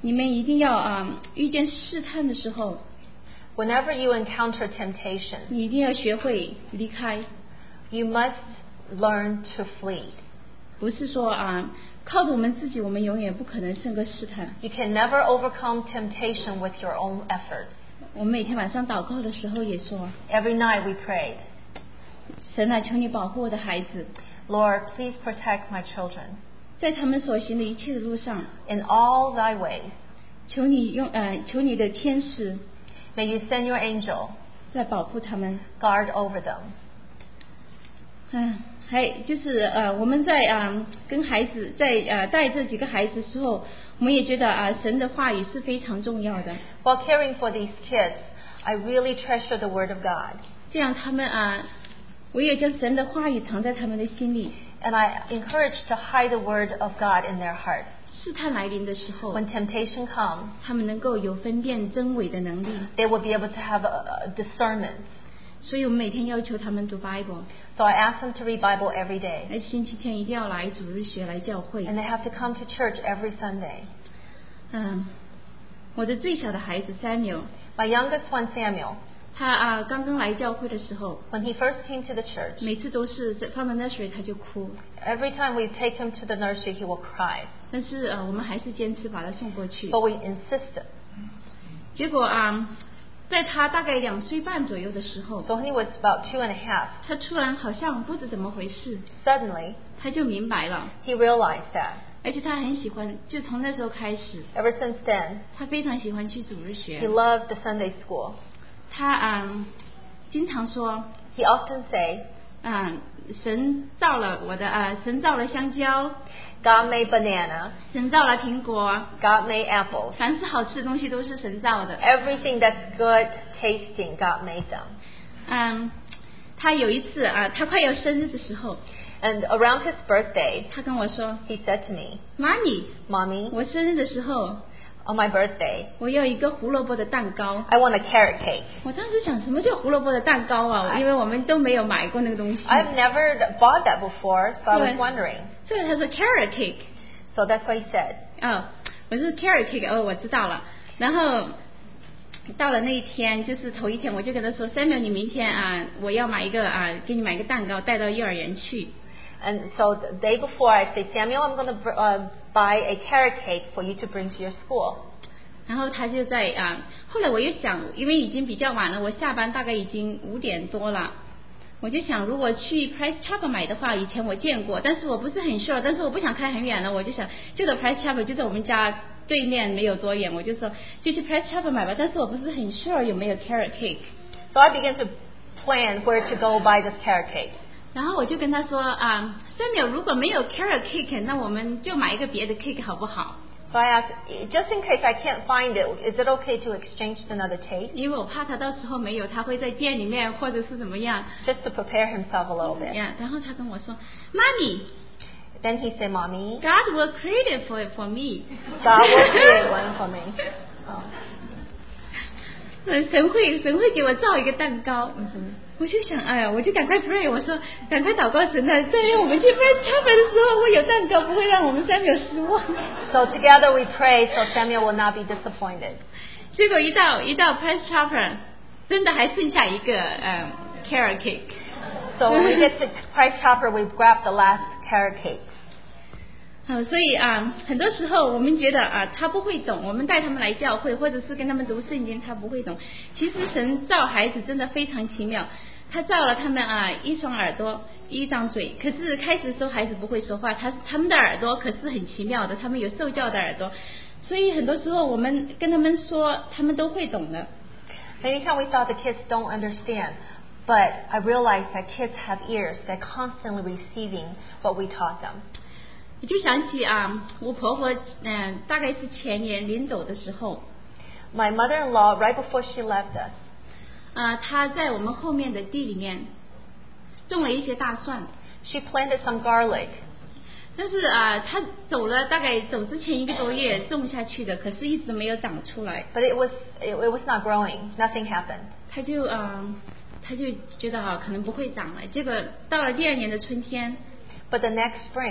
Speaker 5: 你们一定要啊、嗯、遇见试探的时候，
Speaker 4: Whenever you encounter temptation,
Speaker 5: 你一定要学会离开，
Speaker 4: you must learn to flee.
Speaker 5: 不是说啊、靠着我们自己，我们永远不可能胜过试探。
Speaker 4: You can never overcome temptation with your own efforts.
Speaker 5: 我们每天晚上祷告的时候也说，
Speaker 4: Every night we prayed,
Speaker 5: 神啊，求你保护我的孩子，
Speaker 4: Lord, please protect my children
Speaker 5: 在他们所行的一切的路上，
Speaker 4: in all thy ways.
Speaker 5: 求你用呃，求你的天使
Speaker 4: May you send your angel,
Speaker 5: 在保护他们。
Speaker 4: guard over them.
Speaker 5: 嗯，还就是呃，我们在啊、呃、跟孩子在呃带这几个孩子的时候，我们也觉得啊、呃、神的话语是非常重要的。
Speaker 4: While caring for these kids, I really treasure the Word of God.
Speaker 5: 这样他们啊、我也将神的话语藏在他们的心里。
Speaker 4: And I encourage to hide the Word of God in their hearts.
Speaker 5: 试探来临的时候，
Speaker 4: When temptation comes,
Speaker 5: 他们能够有分辨真伪的能力。
Speaker 4: they will be able to have a, a discernment.
Speaker 5: 所以我们每天要求他们读 Bible，
Speaker 4: So I ask them to read Bible every day.
Speaker 5: 而星期天一定要来主日学来教会。
Speaker 4: And they have to come to church every Sunday.
Speaker 5: 嗯，我的最小的孩子 Samuel，
Speaker 4: My youngest one, Samuel,
Speaker 5: 他啊刚刚来教会的时候，
Speaker 4: when he first came to the church,
Speaker 5: 每次都是放到 nursery 他就哭，
Speaker 4: every time we take him to the nursery, he will cry.
Speaker 5: 但是呃我们还是坚持把他送过去。
Speaker 4: But we insisted.
Speaker 5: 结果啊，在他大概两岁半左右的时候，
Speaker 4: So when he was about two and a half,
Speaker 5: 他突然好像不知怎么回事，
Speaker 4: suddenly
Speaker 5: 他就明白了，
Speaker 4: he realized that.
Speaker 5: 而且他很喜欢，就从那时候开始，
Speaker 4: Ever since then,
Speaker 5: 他非常喜欢去主日
Speaker 4: he
Speaker 5: 学。
Speaker 4: loved the Sunday school.
Speaker 5: 他啊经常说，
Speaker 4: He often say,
Speaker 5: 嗯，神造了我的啊，神造了香蕉，
Speaker 4: God made banana,
Speaker 5: 神造了苹果，
Speaker 4: God made apples.
Speaker 5: 凡是好吃的东西都是神造的。
Speaker 4: Everything that's good tasting, God made them.
Speaker 5: 嗯，他有一次啊，他快要生日的时候，
Speaker 4: And around his birthday,
Speaker 5: 他跟我说
Speaker 4: he said to me,
Speaker 5: 妈咪，
Speaker 4: Mommy,
Speaker 5: 我生日的时候
Speaker 4: on my birthday,
Speaker 5: 我要一个胡萝卜的蛋糕。
Speaker 4: I want a carrot cake.
Speaker 5: 我当时想，什么叫胡萝卜的蛋糕啊？因为我们都没有买过那个东西。
Speaker 4: I've never bought that before, so I was
Speaker 5: Right.
Speaker 4: wondering.
Speaker 5: 所以他说 carrot cake，
Speaker 4: So that's what he said.
Speaker 5: 哦，我说 carrot cake， 哦，我知道了。然后到了那一天，就是头一天，我就跟他说 ，Samuel， 你明天啊，我要买一个啊，给你买一个蛋糕，带到幼儿园去。
Speaker 4: And so the day before, I say, Samuel, I'm going to uh, buy a carrot cake for you to bring to your school.
Speaker 5: 然后他就在啊，后来我又想，因为已经比较晚了，我下班大概已经五点多了，我就想，如果去 Price Chopper 买的话，以前我见过，但是我不是很 sure， 但是我不想开很远了，我就想，就在 Price Chopper 就在我们家对面，没有多远，我就说就去 Price Chopper 买吧，但是我不是很 sure 有没有 carrot cake。
Speaker 4: So I began to plan where to go buy this carrot cake.
Speaker 5: 然后我就跟他说啊 ，Samuel， 如果没有 carrot cake， 那我们就买一个别的 cake 好不好？
Speaker 4: So I asked, just in case I can't find it, is it okay to exchange another taste?
Speaker 5: 因为我怕他到时候没有，他会在店里面或者是怎么样。
Speaker 4: Just to prepare himself a little bit.
Speaker 5: 呀，然后他跟我说，妈咪
Speaker 4: Then he said, Mommy,
Speaker 5: ，God will create it for for me。
Speaker 4: God will create one for me. Oh.
Speaker 5: 呃，神会神会给我造一个蛋糕。我就想，哎呀，我就赶快 pray， 我说赶快祷告神啊，在于我们去 Price Chopper 的时候，会有蛋糕，不会让我们三个失望。
Speaker 4: So together we pray so Samuel will not be disappointed.
Speaker 5: 结果一到一到 Price Chopper， 真的还剩下一个嗯 carrot cake。
Speaker 4: So when we get to Price Chopper, we grab the last carrot cake.
Speaker 5: 好，所以啊，很多时候我们觉得啊，他不会懂，我们带他们来教会，或者是跟他们读圣经，他不会懂。其实神造孩子真的非常奇妙，他造了他们啊一双耳朵，一张嘴。可是开始的时候孩子不会说话，他他们的耳朵可是很奇妙的，他们有受教的耳朵，所以很多时候我们跟他们说，他们都会懂的。
Speaker 4: Many times we thought the kids don't understand, but I realized that kids have ears. They're constantly receiving what we taught them.
Speaker 5: 我就想起啊，我婆婆嗯、呃，大概是前年临走的时候，
Speaker 4: My mother-in-law, right before she left us,
Speaker 5: 啊，她在我们后面的地里面种了一些大蒜，
Speaker 4: she planted some garlic.
Speaker 5: 但是啊，她走了大概走之前一个多月种下去的，可是一直没有长出来，
Speaker 4: But it was it, it was not growing. Nothing happened.
Speaker 5: 她就啊，她就觉得啊可能不会长了。结果到了第二年的春天，
Speaker 4: But the next spring,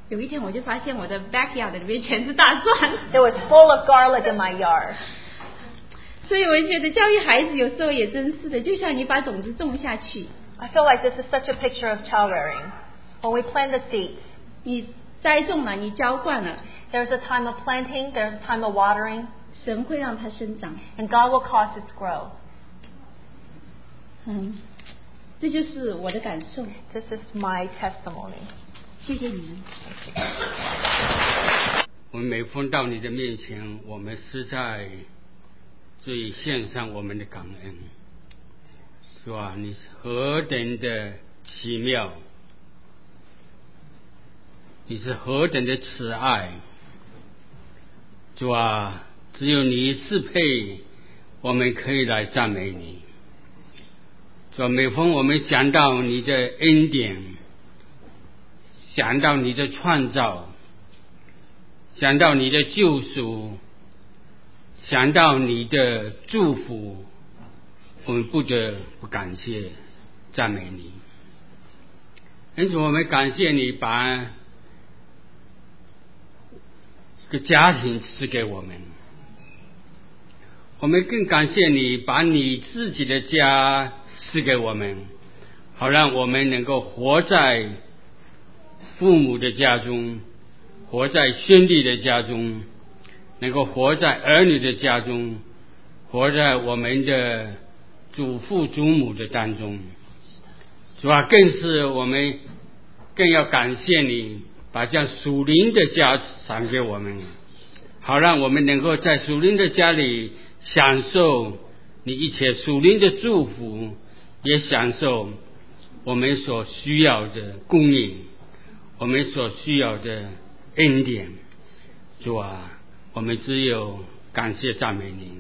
Speaker 1: 有一天我就发现我的 backyard 里面全是大蒜。
Speaker 4: There was full of garlic in my yard.
Speaker 1: 所以我觉得教育孩子有时候也真是的，就像你把种子种下去。
Speaker 4: I feel like this is such a picture of child rearing. When we plant the seeds,
Speaker 1: 你栽种了，你浇灌了，
Speaker 4: there's a time of planting, there's a time of watering,
Speaker 1: 神会让它生长。
Speaker 4: and God will cause it to grow.
Speaker 1: 嗯，这就是我的感受。
Speaker 4: This is my testimony.
Speaker 1: 谢谢你们。
Speaker 6: 我们每逢到你的面前，我们实在最献上我们的感恩，是吧？你何等的奇妙，你是何等的慈爱，主啊，只有你是配，我们可以来赞美你。主啊，每逢我们想到你的恩典，想到你的创造，想到你的救赎，想到你的祝福，我们不得不感谢赞美你。因此我们感谢你把这个家庭赐给我们，我们更感谢你把你自己的家赐给我们，好让我们能够活在父母的家中，活在兄弟的家中，能够活在儿女的家中，活在我们的祖父祖母的当中。主啊，更是我们更要感谢你把这样属灵的家赏给我们，好让我们能够在属灵的家里享受你一切属灵的祝福，也享受我们所需要的供应，我们所需要的恩典。主啊，我们只有感谢赞美你。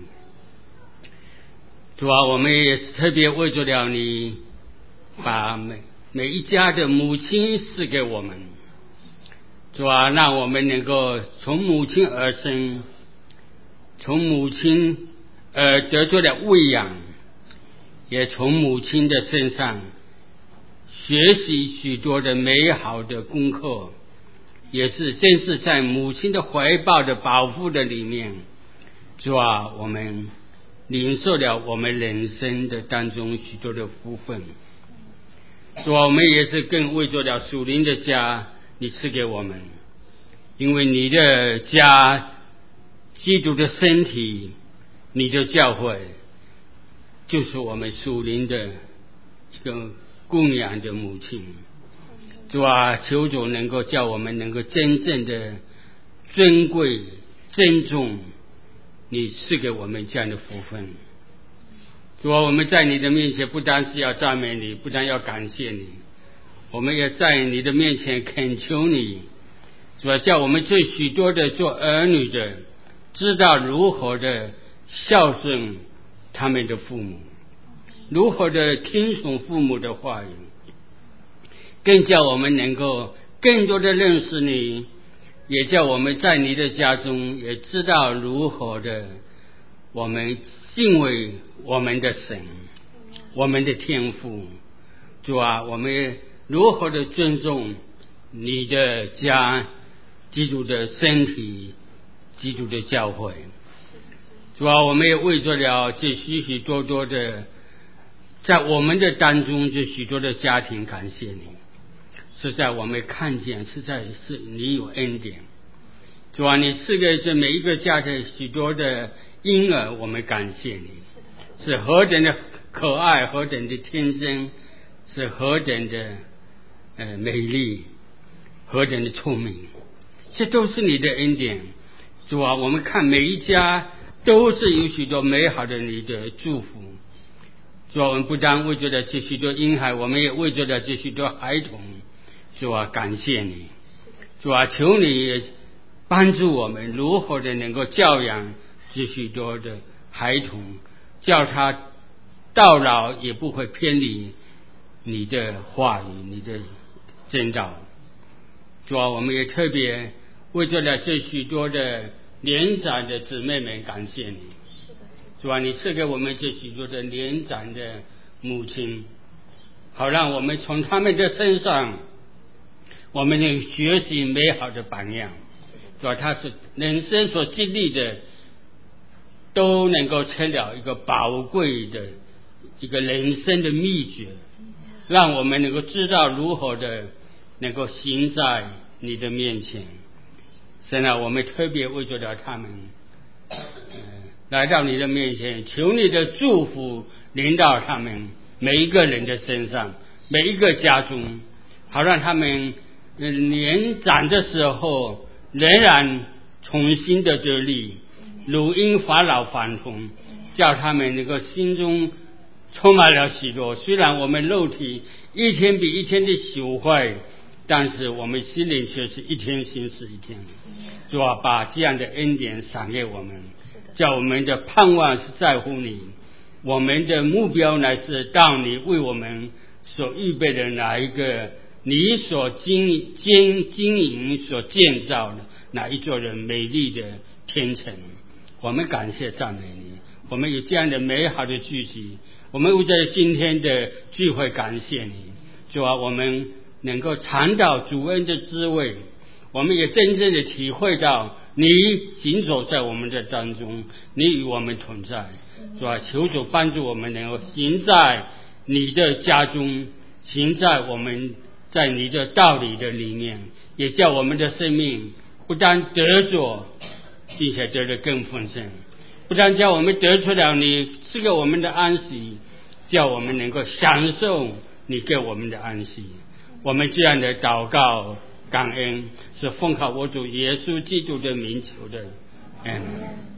Speaker 6: 主啊，我们也特别为着了你把每每一家的母亲赐给我们。主啊，让我们能够从母亲而生，从母亲而得到了喂养，也从母亲的身上学习许多的美好的功课，也是正是在母亲的怀抱的保护的里面。主啊，我们领受了我们人生的当中许多的福分。主啊，我们也是更为着了属灵的家你赐给我们，因为你的家，基督的身体，你的教会，就是我们属灵的这个供养的母亲。主啊，求主能够叫我们能够真正的尊贵珍重你赐给我们这样的福分。主啊，我们在你的面前不单是要赞美你，不但要感谢你，我们也在你的面前恳求你，主啊，叫我们这许多的做儿女的知道如何的孝顺他们的父母，如何的听从父母的话语，更叫我们能够更多的认识你，也叫我们在你的家中也知道如何的我们敬畏我们的神，我们的天父。主啊，我们如何的尊重你的家，基督的身体，基督的教会。主啊，我们也为着了这许许多多的在我们的当中这许多的家庭感谢你，是在我们看见，是在是你有恩典。主啊，你赐给这每一个家的许多的婴儿，我们感谢你，是何等的可爱，何等的天真，是何等的呃美丽，何等的聪明，这都是你的恩典。主啊，我们看每一家都是有许多美好的你的祝福。主啊，我们不但为着了这许多婴孩，我们也为着了这许多孩童。主啊，感谢你。主啊，求你帮助我们如何的能够教养这许多的孩童，叫他到老也不会偏离你的话语，你的真道。主啊，我们也特别为着了这许多的年长的姊妹们感谢你。主啊，你赐给我们这许多的年长的母亲，好让我们从他们的身上我们能学习美好的榜样，主啊，他是人生所经历的都能够成了一个宝贵的一个人生的秘诀，让我们能够知道如何的能够行在你的面前。神啊，我们特别为着了他们、呃、来到你的面前，求你的祝福临到他们每一个人的身上，每一个家中，好让他们、呃、年长的时候仍然重新的得力，如因法老反同，叫他们能够心中充满了喜乐。虽然我们肉体一天比一天的朽坏，但是我们心灵却是一天新似一天。主啊，把这样的恩典赏给我们，叫我们的盼望是在乎你，我们的目标乃是到你为我们所预备的哪一个你所经经经营所建造的哪一座人美丽的天城。我们感谢赞美你，我们有这样的美好的聚集，我们为这今天的聚会感谢你。主啊，我们能够尝到主恩的滋味，我们也真正的体会到你行走在我们的当中，你与我们同在。主啊，求主帮助我们能够行在你的家中，行在我们在你的道理的里面，也叫我们的生命不但得着，并且得得更丰盛，不但叫我们得出了你赐给我们的安息，叫我们能够享受你给我们的安息。我们这样的祷告感恩，是奉靠我主耶稣基督的名求的，阿们。